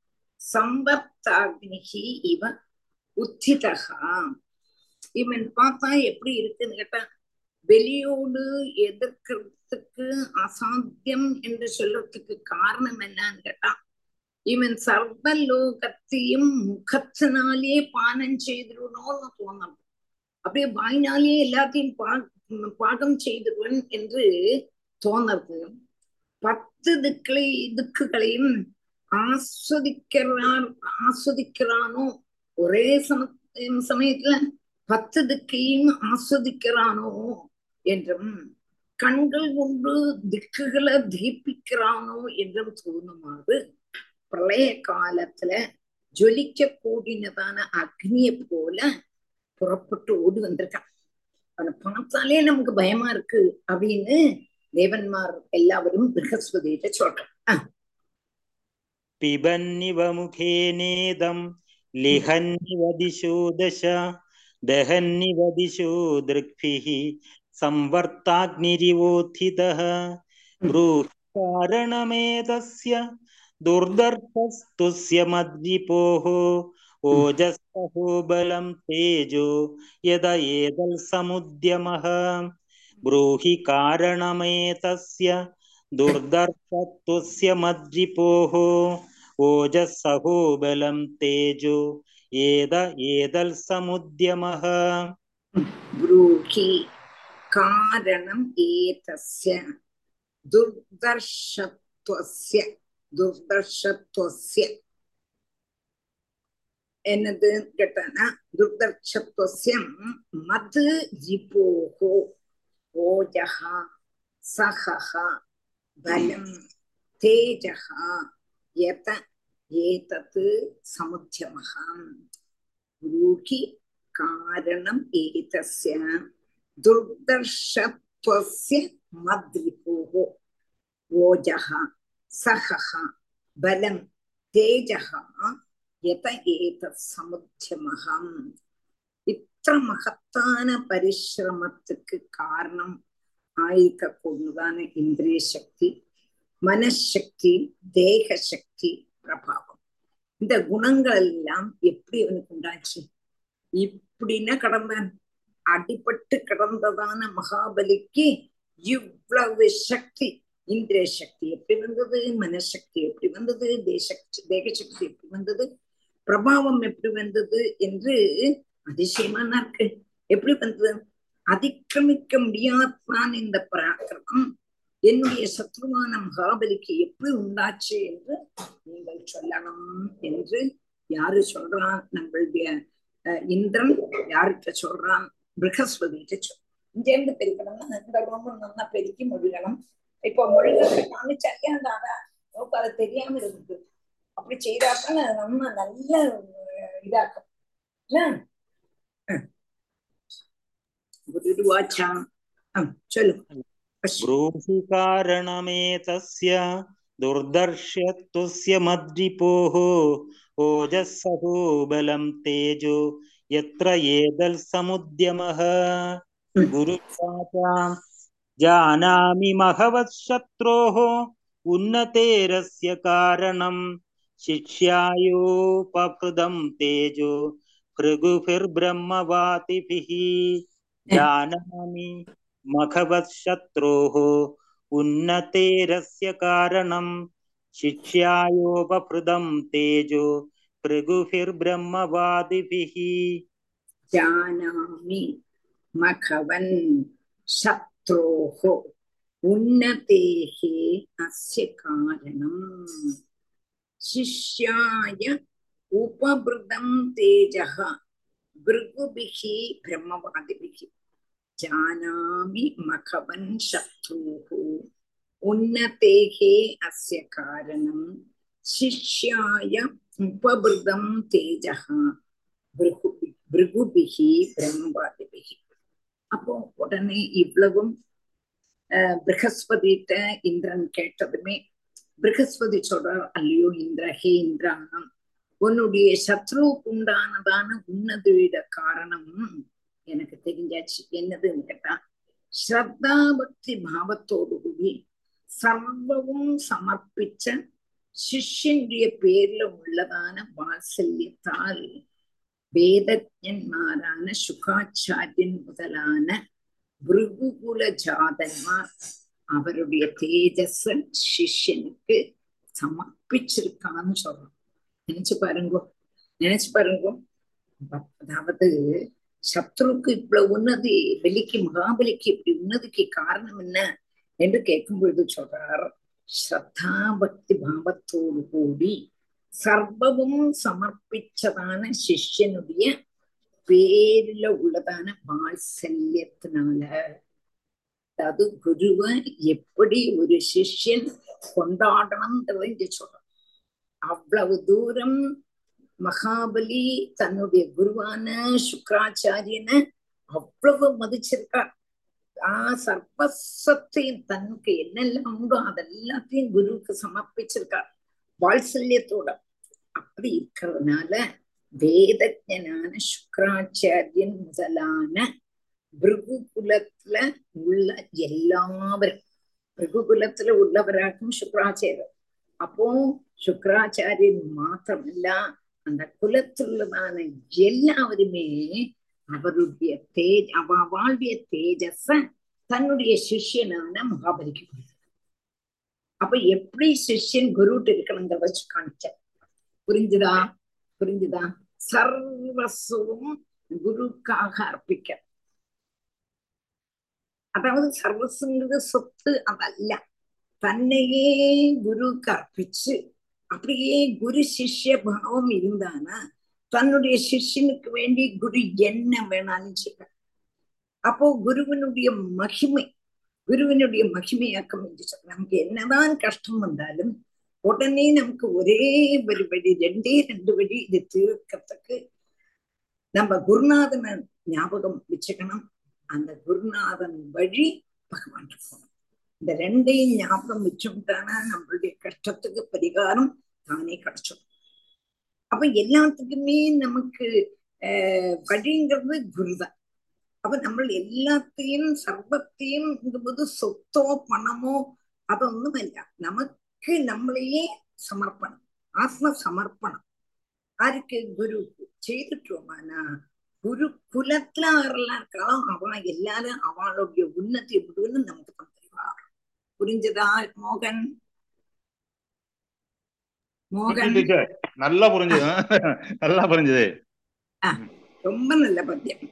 संवर्ताग्निः इव उत्थितः. இவன் பார்த்தா எப்படி இருக்குன்னு கேட்டா, வெளியோடு எதிர்க்கிறதுக்கு அசாத்தியம் என்று சொல்றதுக்கு காரணம் என்னன்னு கேட்டா, இவன் சர்வலோகத்தையும் முகத்தினாலே பானம் செய்திருவனோன்னு தோணும். அப்படியே வாயினாலே எல்லாத்தையும் பா பாகம் செய்திருவன் என்று தோணுறது. பத்து திக்களை திக்குகளையும் ஆஸ்வதிக்கிறான் ஆஸ்வதிக்கிறானோ, ஒரே சம சமயத்துல பத்து திக்கையும் ஆஸ்வதிக்கிறானோ என்றும், கண்கள் கொண்டு திக்குகளை தீபிக்கிறானோ என்றும் தோணுமாறு பிரளய காலத்துல ஜொலிக்க கூடினதான அக்னியை போல புறப்பட்டு ஓடி வந்திருக்கான். அவனை பார்த்தாலே நமக்கு பயமா இருக்கு அப்படின்னு தேவன்மார் எல்லாவரும் ப்ரஹஸ்பதியிட்ட சொல்றான். पिबन्निव मुखेनेदं लिहन्निव दिशो दश दहन्निव दिशो दृक्भिः संवर्ताग्निरिवोत्थितः ब्रूहि कारणमेतस्य दुर्दर्शस्तुस्य मद्विपोः ओजस्सहो बलं तेजो यद एदल् समुद्यमः ब्रूहि कारणमेतस्य दुर्दर्शत्वस्य मद्विपोः ओजस्सहो बलं तेजो एद एदल् समुद्यमः ब्रूहि कारणम् एतस्य दुर्दर्शत्वस्य दुर्दर्शत्वस्य என்னது கேட்டனா, துர்தர்ஷத்வஸ்ய மத் ஜிபோஹோ ஓஜஹ சஹஹ பலம் தேஜஹ யத ஏதத் சமுத்யமஹ ப்ரூஹி காரணம் ஏதஸ்ய துர்தர்ஷத்வஸ்ய மத் ஜிபோஹோ ஓஜஹ சஹஹ பலம் தேஜஹ யத ஏதத் சமுத்யமஹம். இത്ര மகத்தான பரிசிரமத்துக்கு காரணம் ஆயிருக்க கூடதான இந்திரிய சக்தி, மனசக்தி, தேக சக்தி, பிரபாவம். இந்த குணங்கள் எல்லாம் எப்படி அவனுக்கு உண்டாச்சு? இப்படின்னா கடந்தான் அடிபட்டு கிடந்ததான மகாபலிக்கு இவ்வளவு சக்தி, இந்திரிய சக்தி எப்படி வந்தது, மனசக்தி எப்படி வந்தது, தேச தேக சக்தி எப்படி வந்தது, பிரபாவம் எப்படி வந்தது என்று அதிசயமா இருக்கு. எப்படி வந்தது? அதிக்கிரமிக்க முடியாதான் இந்த பராக்கிரமம் என்னுடைய சத்ருவான மகாபலிக்கு எப்படி உண்டாச்சு என்று நீங்கள் சொல்லணும் என்று யாரு சொல்றான்? நம்மளுடைய இந்திரன் யார்கிட்ட சொல்றான்? ப்ரஹஸ்பதிட்ட சொல். இங்கேருந்து பெருக்கணும்னா இந்த ரோமம் நல்லா பெருக்கி மொழிகணும். இப்போ மொழிகளை காமிச்சாலியாண்டாடா நோக்கு அதை தெரியாம இருக்கு. அப்படி செய்தாத்தான் நம்ம நல்ல இதாக்கும். ब्रूहि कारणमेतस्य दुर्दर्शत्वस्य मद्विपोः ओजस्सहो बलं तेजो यत्र एदल् समुद्यमः गुरुवाचा जानामि महवत् शत्रोः उन्नतेरस्य कारणं शिष्यायोपकृतं तेजो भृगुभिर्ब्रह्मवादिभिः जानामि मघवत्शत्रोः उन्नतेरस्य कारणं शिष्यायोपहृतं तेजो भृगुभिर्ब्रह्मवादिभिः जानामि मघवन् शत्रोः उन्नतेः अस्य कारणम् शिष्याय उपभृतं तेजः भृगुभिः ब्रह्मवादिभिः जानामि मघवन् शत्रुः उन्नतेः अस्य कारणं शिष्याय उपभृतं तेजः भृगुभिः ब्रह्मवादिभिः. அப்போ உடனே இவ்வளவும் பிரகஸ்பதிட்ட இந்திரன் கேட்டதுமே பிரகஸ்பதி சொல்றார், அல்லையோ இந்திர, ஹே இந்திரா, உன்னுடைய சத்ருவுக்கு உண்டானதான உன்னதிட காரணம் எனக்கு தெரிஞ்சாச்சு. என்னதுன்னு கேட்டா, ஸ்ரத்தா பக்தி பாவத்தோடு கூடி சர்வமும் சமர்ப்பிச்ச சிஷ்யனுடைய பேர்ல உள்ளதான வாத்சல்யத்தால் வேதஜன்மாரான சுகாச்சாரியன் முதலான பிருகுகுல ஜாதன்மார் அவருடைய தேஜஸ் சிஷ்யனுக்கு சமர்ப்பிச்சிருக்கான்னு சொல்றோம். நினைச்சு பாருங்க, நினைச்சு பாருங்க. அதாவது சத்ருக்கு இவ்வளவு உன்னதி, பலிக்கு மகாபலிக்கு இப்படி உன்னதிக்கு காரணம் என்ன என்று கேட்கும் பொழுது சொல்றார், ஸ்ரத்தா பக்தி பாவத்தோடு கூடி சர்வமும் சமர்ப்பிச்சதான சிஷ்யனுடைய பேரில உள்ளதான வாத்சல்யத்தினால. அதாவது குருவை எப்படி ஒரு சிஷ்யன் கொண்டாடணும்ன்றத இங்க சொல்றான். அவ்வளவு தூரம் மகாபலி தன்னுடைய குருவான சுக்கராச்சாரியனை அவ்வளவு மதிச்சிருக்கார். ஆஹ் சர்வசத்தையும் தனக்கு என்னெல்லாம் உண்டோ அதெல்லாத்தையும் குருவுக்கு சமர்ப்பிச்சிருக்கார் வாத்சல்யத்தோட. அப்படி இருக்கிறதுனால வேதஜனான சுக்கராச்சாரியன் முதலான பிருகுகுலத்துல உள்ள எல்லாவரும், பிருகுகுலத்துல உள்ளவராகும் சுக்கராச்சாரியர். அப்போ சுக்கராச்சாரியன் மாத்திரமல்ல, அந்த குலத்துள்ளதான எல்லாருமே அவருடைய தேஜ அவ வாழ்விய தேஜஸ தன்னுடைய சிஷ்யனான மகாபலிக்கு கொடுத்தார். அப்ப எப்படி சிஷ்யன் குருட்டு இருக்கணுங்கிற வச்சு காணிச்ச. புரிஞ்சுதா? புரிஞ்சுதா? சர்வஸ்வம் குருக்காக அர்ப்பிக்க. அதாவது சர்வசுங்கிறது சொத்து அதல்ல, தன்னையே குருக்கு அர்ப்பிச்சு அப்படியே குரு சிஷ்ய பாவம் இருந்தானா தன்னுடைய சிஷ்யனுக்கு வேண்டி குரு என்ன வேணாலும் செய்ய. அப்போ குருவினுடைய மகிமை, குருவினுடைய மகிமையாக்கம் என்று சொல்ல, நமக்கு என்னதான் கஷ்டம் வந்தாலும் உடனே நமக்கு ஒரே ஒரு வழி, ரெண்டே ரெண்டு வழி இது தீர்க்கறதுக்கு நம்ம குருநாதனை ஞாபகம் வச்சுக்கணும். அந்த குருநாதன் வழி பகவான் போகணும். இந்த ரெண்டையும் ஞாபகம் வச்சுட்டானா நம்மளுடைய கஷ்டத்துக்கு பரிகாரம் தானே கிடைச்சிடும். அப்ப எல்லாத்துக்குமே நமக்கு ஆஹ் வழிங்கிறது குருதான். அப்ப நம்ம எல்லாத்தையும் சர்வத்தையும் போது சொத்தோ பணமோ அதொன்னும் இல்லை, நமக்கு நம்மளையே சமர்ப்பணம், ஆத்ம சமர்ப்பணம். யாருக்கு? குருக்கு செய்துட்டோமானா குரு குலத்துல யாரெல்லாம் இருக்காலும் அவன் எல்லாரும் அவளுடைய உன்னதி எப்படின்னு நமக்கு தந்துருவா. புரிஞ்சதா மோகன்? மோகன் நல்லா புரிஞ்சது, நல்லா புரிஞ்சது. ரொம்ப நல்ல பத்தியம்.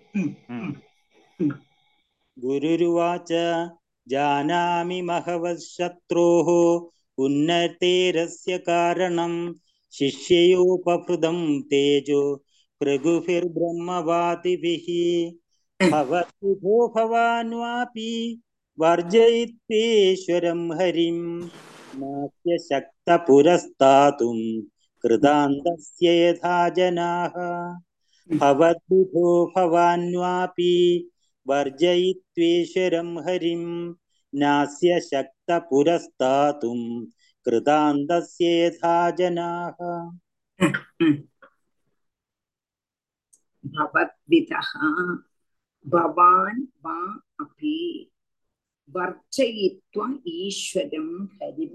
गुरुरुवाच जानामि महवशत्रोः उन्नतेरस्य कारणं शिष्ययोपहृतं तेजो भृगुभिर्ब्रह्मवादिभिः भवद्विधो भवान्वापि वर्जयित्वेश्वरं हरिं नास्य शक्तः पुरस्तातुं कृतान्तस्य यथा जनाः भवद्विधो भवान्वापि वर्जयित्वेश्वरं हरिं नास्य शक्तः पुरस्तातुं कृतान्तस्य यथा जनाः. भवद्विधः भवान् वा अपि वर्जयित्वा ईश्वरं हरिं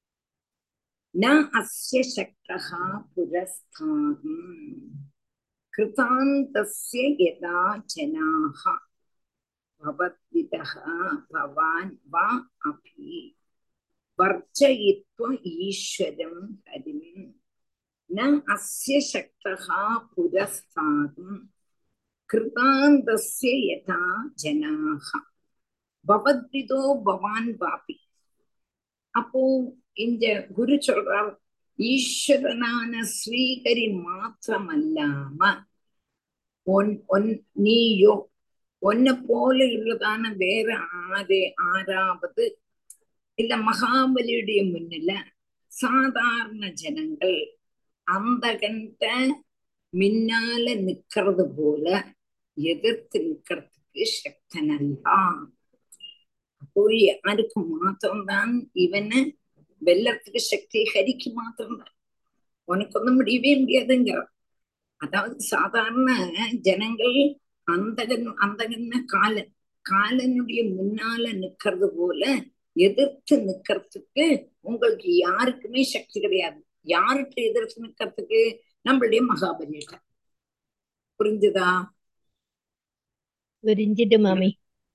न अस्य शक्तः पुरस्तातुं கிருதாந்தஸ்ய யதா ஜனாஹ பவத்விதஹ பவான் வா அபி வர்ஜயித்வ ஈஸ்வரம் ஹரிம் ந அஸ்ய சக்தஹ புரஸ்தாதும் கிருதாந்தஸ்ய யதா ஜனாஹ பவத்விதோ பவான் வாபி. அப்போ இந்த குரு சொல்றார், ஈஸ்வரனான ஸ்ரீஹரி மாத்திரமல்லாம ஒன் ஒன் நீயோ ஒன்ன போல உள்ளதான வேற ஆறு ஆறாவது இல்ல மகாபலியுடைய முன்னில சாதாரண ஜனங்கள் அந்த கண்ட மின்னால நிக்கிறது போல எதிர்த்து நிக்கிறதுக்கு சக்தனல்லாம். அப்போ யாருக்கு மாத்திரம்தான் இவனை வெல்லத்துக்கு சக்தி ஹரிக்கு மாத்திரம்தான், உனக்கொன்னும் முடியவே முடியாதுங்க. அதாவது சாதாரண ஜனங்கள் அந்த அந்த காலன் காலனுடைய முன்னால நிக்கிறது போல எதிர்த்து நிக்கிறதுக்கு உங்களுக்கு யாருக்குமே சக்தி கிடையாது. யாருக்கு எதிர்த்து நிக்கிறதுக்கு? நம்மளுடைய மகாபலியிட்ட. புரிஞ்சுதா? புரிஞ்சுட்டு மாமி.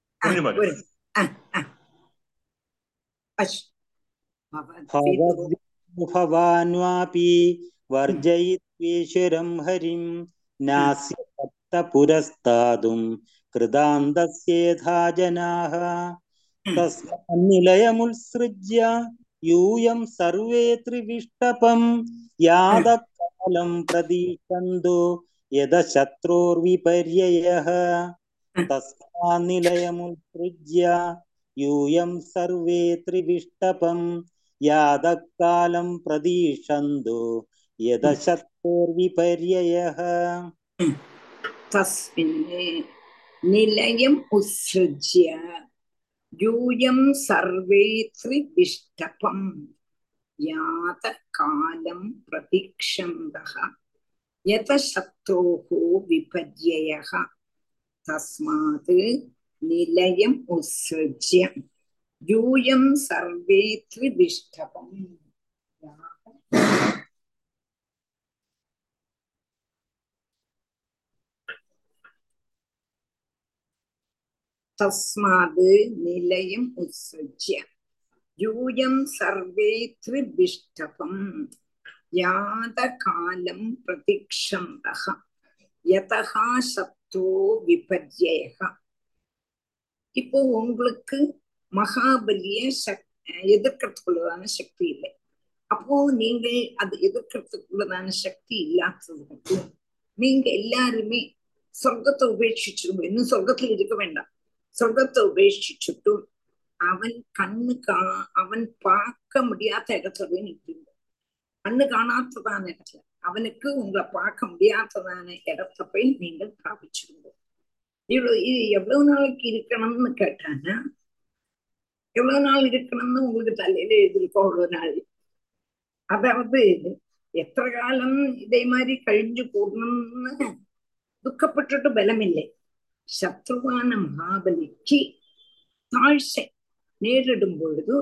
பவான்வாபி வர்ஜயித்வேஸ்வரம் ஹரிம் நாஸ்ய சக்த புரஸ்தாதும் கிருதாந்தஸ்யேதா ஜனாஹ தஸ்மான்நிலயமுத்ஸ்ருஜ்ய யூயம் சர்வே த்ரிவிஷ்டபம் யாதக்காலம் பிரதீஷந்தோ யத சத்ரோர்விபர்யயः தஸ்மான்நிலயமுத்ஸ்ருஜ்ய யூயம் சர்வே த்ரிவிஷ்டபம் யாதக்காலம் பிரதீஷந்தோ யத சத்ரோர்விபர்யயः. தஸ்மின் நிலயம் உத்ஸ்ருஜ்ய யூயம் சர்வே த்ரிவிஷ்டபம் யாத காலம் பிரதீக்ஷந்தः யத சத்ரோஹோ விபர்யயः. தஸ்மாத் நிலயம் உத்ஸ்ருஜ்ய யூயம் சர்வே த்ரிவிஷ்டபம். தஸ்மாத் நிலயம் உத்ஸ்ருஜ்ய யூயம் சர்வே த்ரிவிஷ்டபம் யாத காலம் பிரதீக்ஷந்தः யதஹ சத்ரோ விபர்யயः. இப்போ உங்களுக்கு மகாபலிய எதிர்க்கிறதுக்குள்ளதான சக்தி இல்லை. அப்போ நீங்கள் அது எதிர்க்கிறதுக்குள்ளதான சக்தி இல்லாததுக்கு நீங்க எல்லாருமே சொர்க்கத்தை உபேட்சிச்சிருங்க. இன்னும் சொர்க்கத்துல இருக்க வேண்டாம். சொர்க்கத்தை உபேட்சிச்சுட்டும் அவன் கண்ணு கா அவன் பார்க்க முடியாத இடத்துல போய் நிற்கிறீங்க. கண்ணு காணாததான இடத்துல அவனுக்கு உங்களை பார்க்க முடியாததான இடத்த போய் நீங்கள் பிராபிச்சிருங்க. இவ்வளவு இது எவ்வளவு நாளைக்கு இருக்கணும்னு கேட்டானா, எவ்வளவு நாள் இருக்கணும்னு உங்களுக்கு தலையில எழுதிருக்கோம். அவ்வளவு நாள். அதாவது எத்தனை காலம் இதே மாதிரி கழிஞ்சு போடணும்னு துக்கப்பட்டுட்டு பலம் இல்லை. சத்ருவான மகாபலிக்கு தாழ்சை நேரிடும் பொழுது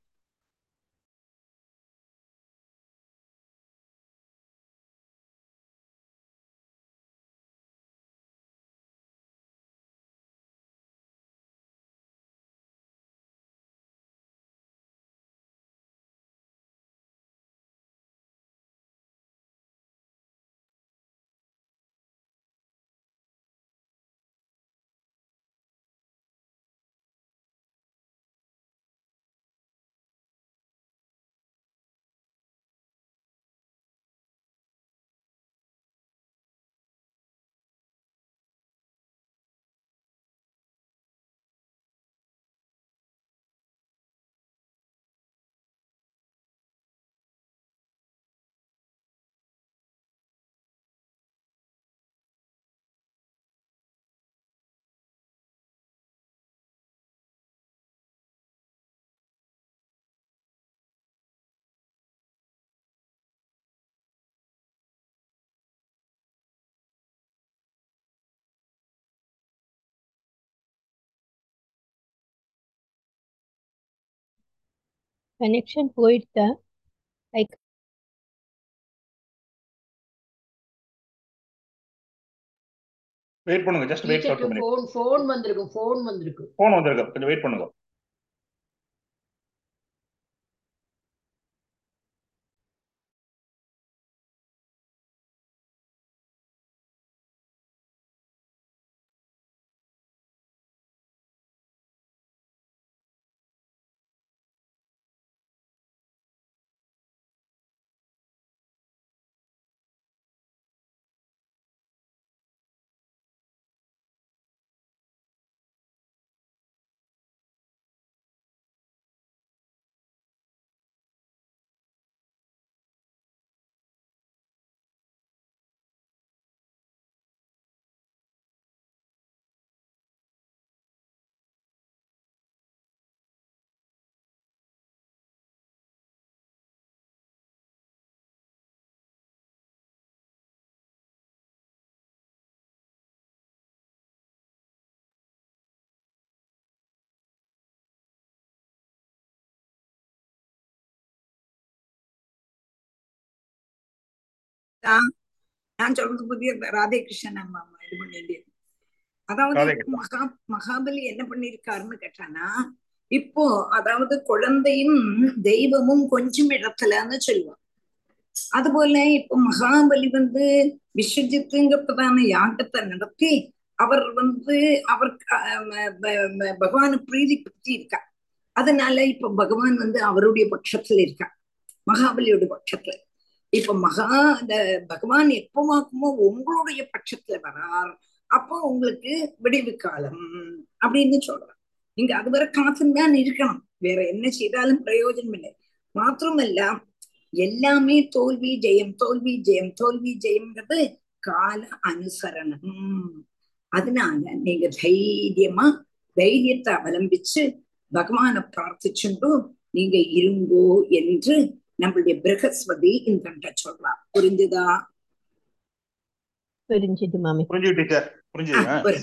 கனெக்ஷன் போயிட்டா ஐ வெயிட் பண்ணுங்க, just wait for two minutes. Phone phone வந்திருக்கு, ஃபோன் வந்திருக்கு. ஃபோன் வந்திருக்கு, கொஞ்சம் வெயிட் பண்ணுங்க. நான் சொல்றது புதிய ராதே கிருஷ்ணன் அம்மா இது பண்ணிட்டு. அதாவது மகா மகாபலி என்ன பண்ணிருக்காருன்னு கேட்டானா, இப்போ அதாவது குழந்தையும் தெய்வமும் கொஞ்சம் இடத்துலன்னு சொல்லுவான். அதுபோல இப்ப மகாபலி வந்து விஸ்வஜித்துங்கிறதான யாகத்தை நடத்தி அவர் வந்து அவர் பகவானை பிரீதிப்படுத்தி இருக்கா. அதனால இப்ப பகவான் வந்து அவருடைய பட்சத்துல இருக்கா, மகாபலியோட பட்சத்துல. இப்ப மகா இந்த பகவான் எப்போ வாக்குமோ உங்களுடைய பட்சத்துல வரார், அப்போ உங்களுக்கு விடிவு காலம் அப்படின்னு சொல்றான். நீங்க அதுவரை காத்துதான் இருக்கணும், வேற என்ன செய்தாலும் பிரயோஜனம் இல்லை. மாத்திரமல்ல எல்லாமே தோல்வி ஜெயம் தோல்வி ஜெயம் தோல்வி ஜெயம்ங்கிறது கால அனுசரணம். அதனால நீங்க தைரியமா தைரியத்தை அவலம்பிச்சு பகவானை பிரார்த்திச்சுண்டு நீங்க இருங்கோ என்று நம்மளுடைய பிரகஸ்பதி இந்த சொல்றார். புரிஞ்சுதா? புரிஞ்சுது மாமி. புரிஞ்சுது டீச்சர், புரிஞ்சுது.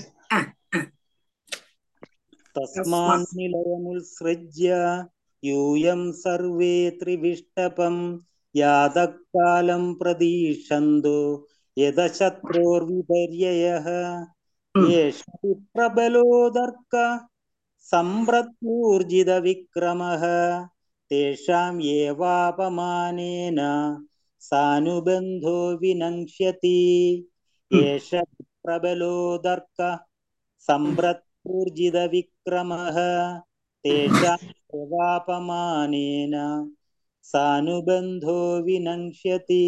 தஸ்மான் நிலயமுல்ஸ்ருஜ்ய யூயம் சர்வே த்ரிவிஷ்டபம் யாதக்காலம் பிரதீஷந்தோ யதசத்ரோர்விபர்யயः ஏஷ பிரபலோதர்க்க சம்பிரத்யூர்ஜித விக்ரமः தேஷாம் ஏவாபமானேன சானுபந்தோ வினங்க்ஷ்யதி. ஏஷ பிரபலோதர்க்க சம்பிரத்யூர்ஜித விக்ரமः தேஷாம் ஏவாபமானேன சானுபந்தோ வினங்க்ஷ்யதி.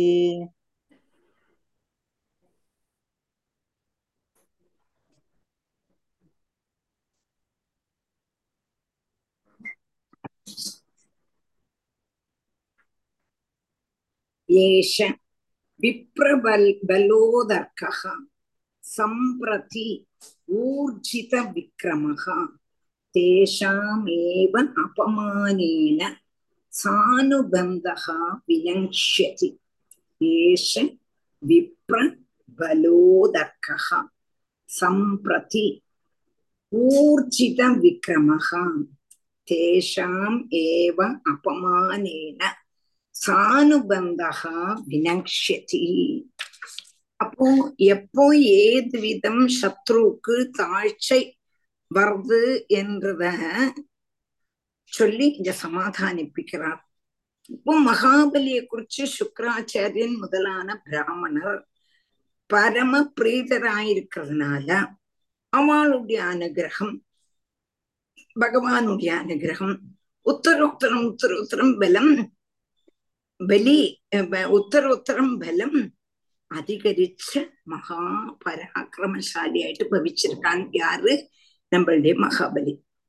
ஏஷ விப்ரபல் பலோதர்க்கः சம்பிரதி ஊர்ஜித விக்ரமः தேஷாமேவ அபமானேன சானுபந்தः வினங்க்ஷ்யதி. ஏஷ விப்ர பலோதர்க்கः சம்பிரதி ஊர்ஜித விக்ரமः தேஷாம் ஏவ அபமானேன சானுபந்தகா வினங்க்ஷ்யதி. அப்போ எப்போ ஏது விதம் சத்ருக்கு தாழ்ச்சை வருது என்றத சொல்லி இங்க சமாதானிப்பிக்கிறார். இப்போ மகாபலியை குறிச்சு சுக்கராச்சாரியன் முதலான பிராமணர் பரம பிரீதராயிருக்கிறதுனால அவளுடைய அனுகிரகம், பகவானுடைய அனுகிரகம் உத்தரோத்தரம் உத்தரோத்தரம் பலம் பலி உத்தரோத்தரம் பலம் அதிகரிச்ச மகா பராக்கிரமசாலியாயிட்டு பவிச்சிருக்கான். யாரு? நம்மளுடைய மகாபலி.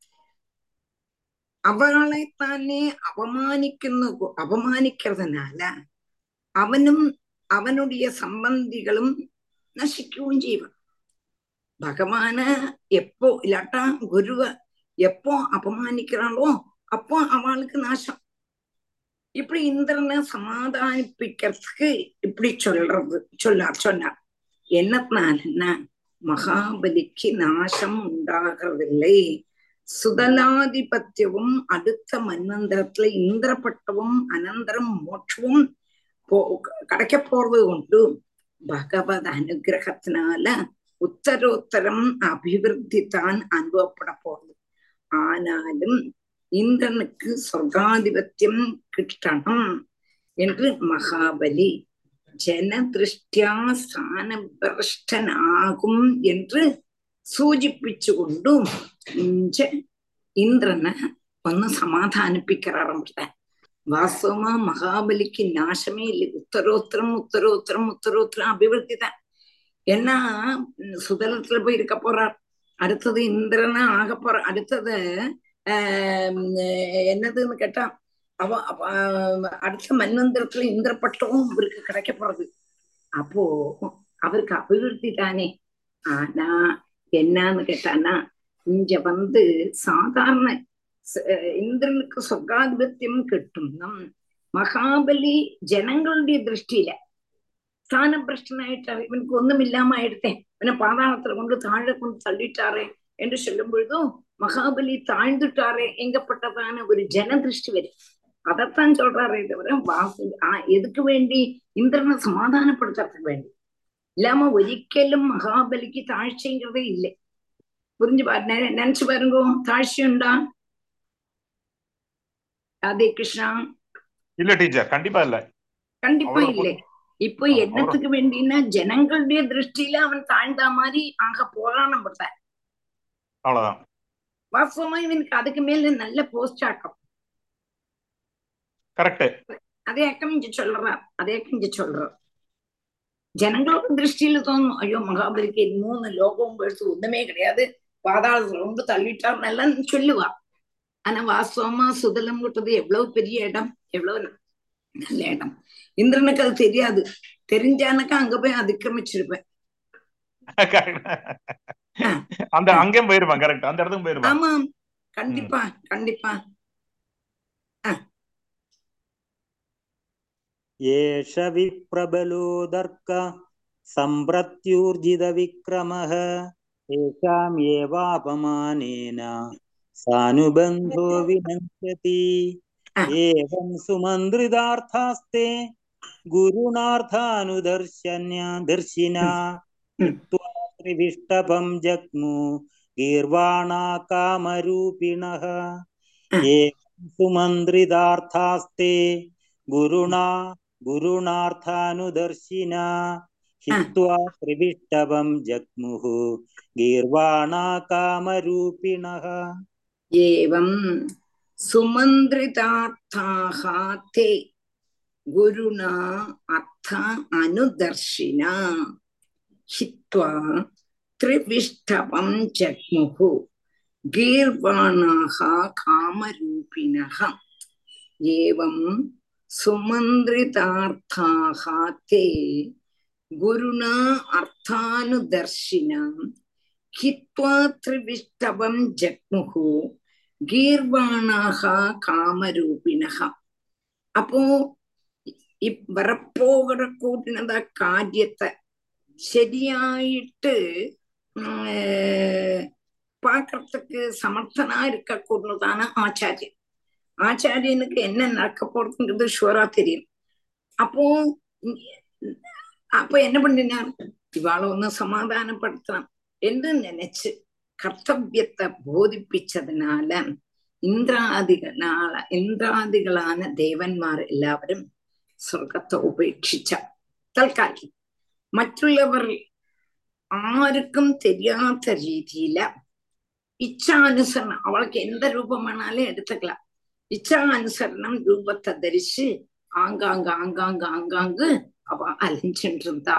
அவளைத்தானே அவமானிക്കുന്ന அவமானிக்கிறதுனால அவனும் அவனுடைய சம்பந்திகளும் நசிக்கவும் செய்வான். பகவான எப்போ இல்லாட்டா குருவ எப்போ அபமானிக்கிறாளோ அப்போ அவளுக்கு நாசம். இப்படி இந்திரனை சமாதானிப்பிக்கிறதுக்கு இப்படி சொல்றது சொல்லார் சொன்னார். என்னத்தினாலன்னா மகாபலிக்கு நாசம் உண்டாகிறதில்லை. சுதலாதிபத்தியவும் அடுத்த மன்வந்திரத்துல இந்திரப்பட்டவும் அனந்தரம் மோட்சமும் போ கிடைக்க போறது கொண்டு பகவத் அனுகிரகத்தினால உத்தரோத்தரம் அபிவிருத்தி தான் அனுபவப்பட போகுது. ஆனாலும் இந்திரனுக்கு சொர்க்காதிபத்தியம் கிட்டணும் என்று மகாபலி ஜனதிருஷ்டியா ஸ்தானபிரஷ்டனாகும் என்று சூചിപ്പിച്ചു கொண்டும் இஞ்ச இந்திரனை ഒന്ന് സമാധാനിപ്പിക്കാറുണ്ട്. വാസ്തവമാ மகாபலிக்கு நாசமே இல்லை. உத்தரோத்தரம் உத்தரோத்தரம் உத்தரோத்தரம் அபிவிருத்தி தான். ஏன்னா சுதலத்துல போய் இருக்க போறார். அடுத்தது இந்திரனா ஆக போற. அடுத்தது ஆஹ் என்னதுன்னு கேட்டா அவ அடுத்த மன்வந்திரத்துல இந்திர பட்டமும் இவருக்கு கிடைக்க போறது. அப்போ அவருக்கு அபிவிருத்தி தானே. ஆனா என்னன்னு கேட்டானா இங்க வந்து சாதாரண இந்திரனுக்கு சொர்க்காதிபத்தியம் கிட்டும். மகாபலி ஜனங்களுடைய திருஷ்டியில ஸ்தானபிரஷ்டனாயிட்டாரு. இவனுக்கு ஒண்ணும் இல்லாம ஆயிடுத்தேன், இவனை பாதாளத்துல கொண்டு தாழ கொண்டு தள்ளிட்டாரே என்று சொல்லும் பொழுதும் மகாபலி தாழ்ந்துட்டாரே எங்கப்பட்டதான ஒரு ஜன திருஷ்டி வரும். அதைத்தான் சொல்றாரே தவிர வாசு ஆஹ் எதுக்கு வேண்டி இந்திரனை சமாதானப்படுத்துறதுக்கு வேண்டி இல்லாம ஒரிக்கலும் மகாபலிக்கு தாழ்ச்சிங்கிறதே இல்லை. புரிஞ்சு பாரு, நினைச்சு பாருங்க, தாழ்ச்சி உண்டா? ராதே கிருஷ்ணா. இல்ல டீச்சர், கண்டிப்பா இல்ல, கண்டிப்பா இல்லை. இப்போ என்னத்துக்கு வேண்டினா ஜனங்களுடைய திருஷ்டியில அவன் தாழ்ந்த மாதிரி ஆக போறான். அவ்வளவுதான். வாஸ்தவமா இவனுக்கு அதுக்கு மேல நல்ல போஸ்ட் ஆக்கம். கரெக்ட். அதே அக்கம் இங்க சொல்றான், அதே அக்கம் இங்க சொல்றான். ஜனங்களோட திருஷ்டியில தோணும், ஐயோ மகாபலிக்கு மூணு லோகம் எடுத்து ஒண்ணுமே கிடையாது, பாதாளத்துல ரொம்ப தள்ளிட்டார் நல்லா சொல்லுவா. ஆனா வாஸ்தவமா சுதலம் விட்டது எவ்வளவு பெரிய இடம், எவ்வளவு நல்ல இடம். இந்திரனுக்கு அது தெரியாது. தெரிஞ்சானக்கா அங்க போய் அதிக்கிரமிச்சிருப்பேன். அந்த அங்கேயும் போயிருப்பான். கரெக்ட், அந்த இடத்துக்கு போயிருப்பான். ஆமா, கண்டிப்பா கண்டிப்பா. ஏஷ விப்ரபலோதர்க்க சம்பிரத்யூர்ஜித விக்ரமஹ ஏஷாம் ஏவாபமானேன சானுபந்தோ வினஷ்யதி ஏவம் சுமந்திரிதார்த்தாஸ்தே குருநார்த்தானுதர்ஷன்யா தர்ஷினா ஹித்வா த்ரிவிஷ்டபம் ஜக்மு கீர்வாணா காமரூபிணஹ ஏவம் சுமந்திரிதார்த்தாஸ்தே குருணா குருநார்த்தானுதர்ஷினா ஹித்வா த்ரிவிஷ்டபம் ஜக்முஹு கீர்வாணா காமரூபிணஹ. ஏவம் சுமந்திரிதார்த்தாஹ தே குருணா அர்த்த அனுதர்ஷினா ஹித்வா த்ரிவிஷ்டபம் ஜக்முஹு கீர்வாணாஹ காமரூபிணஹ. ஏவம் சுமந்திரிதார்த்தாஹ தே குருணா அர்த்தானுதர்ஷினா ஹித்வா த்ரிவிஷ்டபம் ஜக்முஹு கீர்வாணாஹ காமரூபிணஹ. அப்போ வரப்போகிற கூட்டினத காரியத்தை ശരിയായിട്ട് பார்க்கறதுக்கு சமர்த்தனா இருக்க கூடதான ஆச்சாரியன். ஆச்சாரியனுக்கு என்ன நடக்க போறதுங்கிறது ஷுவரா தெரியும். அப்போ அப்ப என்ன பண்ணினார், இவாளை ஒண்ணு சமாதானப்படுத்தலாம் என்று நினைச்சு கர்த்தவியத்தை போதிப்பிச்சதுனால இந்திராதிகளால இந்திராதிகளான தேவன்மார் எல்லாവരും സ്വർഗത്തെ ഉപേക്ഷിച്ച തൽക്കാലം മറ്റുള്ളവർ ആർക്കും தெரியாத രീതിയില ഇച്ഛാനുസരണം അവൾക്ക് എന്ത് രൂപം വേണാലും എടുത്തുக்கலாம். இச்சானுசரணம் ரூபத்தை தரிச்சு ஆங்காங்க ஆங்காங்க ஆங்காங்கு அவ அலைஞ்சின்றிருந்தா.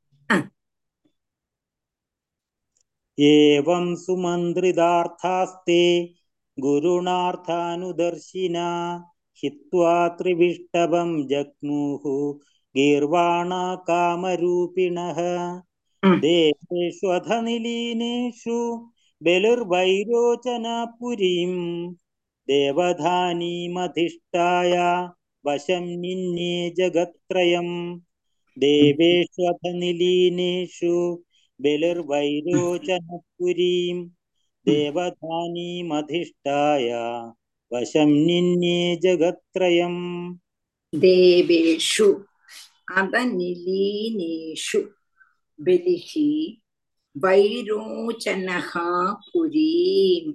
ஏவம் சுமந்திரிதார்த்தாஸ்தே குருநார்த்தானுதர்ஷினா ஹித்வா த்ரிவிஷ்டபம் ஜக்முஹு கீர்வாணா காமரூபிணஹ தேவேஷு அதநிலீனேஷு பெலுர்வைரோச்சனா புரீம் தேவதானீமதிஷ்டாய வசம் நின்னே ஜகத்ரயம் தேவேஷ்வதநிலீனேஷு பெலுர்வைரோச்சனபுரீம் தேவதானீமதிஷ்டாய வசம் நின்னே ஜகத்ரயம். தேவேஷு அதநிலீனேஷு பெலிஹி வைரோச்சனஹா புரீம்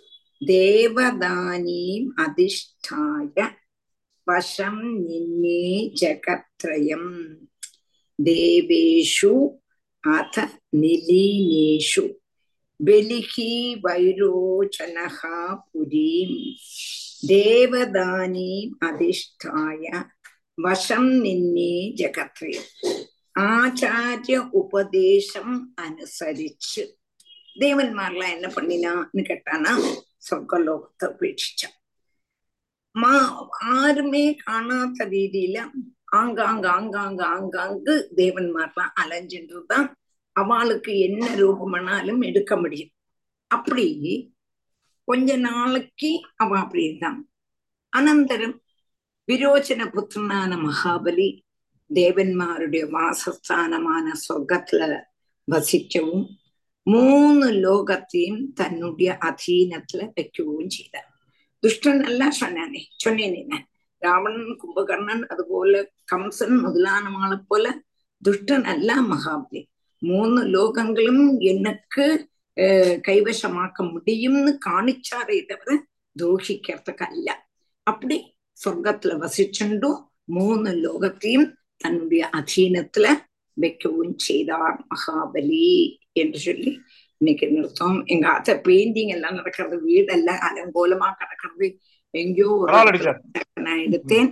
தேவதானீம் அதிஷ்டாய வசம் நின்னே ஜகத்ரயம் தேவேஷு அத நிலீனேஷு பெலிகி வைரோச்சனஹா புரீம் தேவதானீம் அதிஷ்டாய வசம் நின்னே ஜகத்ரயம். ஆச்சாரிய உபதேசம் அனுசரிச்சு தேவன்மார்லாம் என்ன பண்ணினான்னு கேட்டானா சொர்க்கலோகத்தை உபேட்சிச்சான். மா யாருமே காணாத ரீதியில ஆங்காங்க ஆங்காங்க ஆங்காங்கு தேவன்மார்லாம் அலைஞ்சின்றதுதான் அவளுக்கு என்ன ரூபமானாலும் எடுக்க முடியும். அப்படி கொஞ்ச நாளைக்கு அவ அப்படி இருந்தான். அனந்தரம் விரோச்சன புத்திரனான மகாபலி தேவன்மாருடைய வாசஸ்தானமான சொர்க்கத்துல வசிக்கவும் மூணு லோகத்தையும் தன்னுடைய அதீனத்துல வைக்கவும் செய்தார். துஷ்டன் எல்லாம் சொன்னானே சொன்னேன், ராவணன், கும்பகர்ணன், அது போல கம்சன் முதலானவாளை போல துஷ்டன் எல்லாம் மகாபலி. மூணு லோகங்களும் எனக்கு அஹ் கைவசமாக்க முடியும்னு காணிச்சாரே தவிர துரோகிக்கிறதுக்கு அல்ல. அப்படி சொர்க்கத்துல வசிச்சுண்டும் மூணு லோகத்தையும் தன்னுடைய அதீனத்துல வைக்கவும் செய்தார் மகாபலி என்று சொல்லி இன்னைக்கு நிறுத்தம். எங்க அத்தை பெயிண்டிங் எல்லாம் நடக்கிறது, வீடெல்லாம் அலங்கோலமா கிடக்கிறது. எங்கேயோ ஒரு நான் எடுத்தேன்.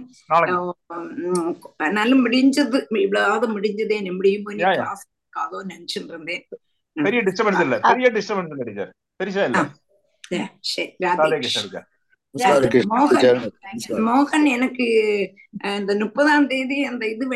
நல்ல முடிஞ்சது, இவ்வளவு முடிஞ்சதே முடியுமோ கிளாஸ் காதோ நினைச்சுட்டு இருந்தேன். பெரிய டிஸ்டர்பன்ஸ் இல்ல, பெரிய டிஸ்டர்பன்ஸ் இல்ல டீச்சர், பெருசா இல்ல. சரி, ராதே. மோகன் மோகன் எனக்கு இந்த முப்பதாம் தேதி அந்த இது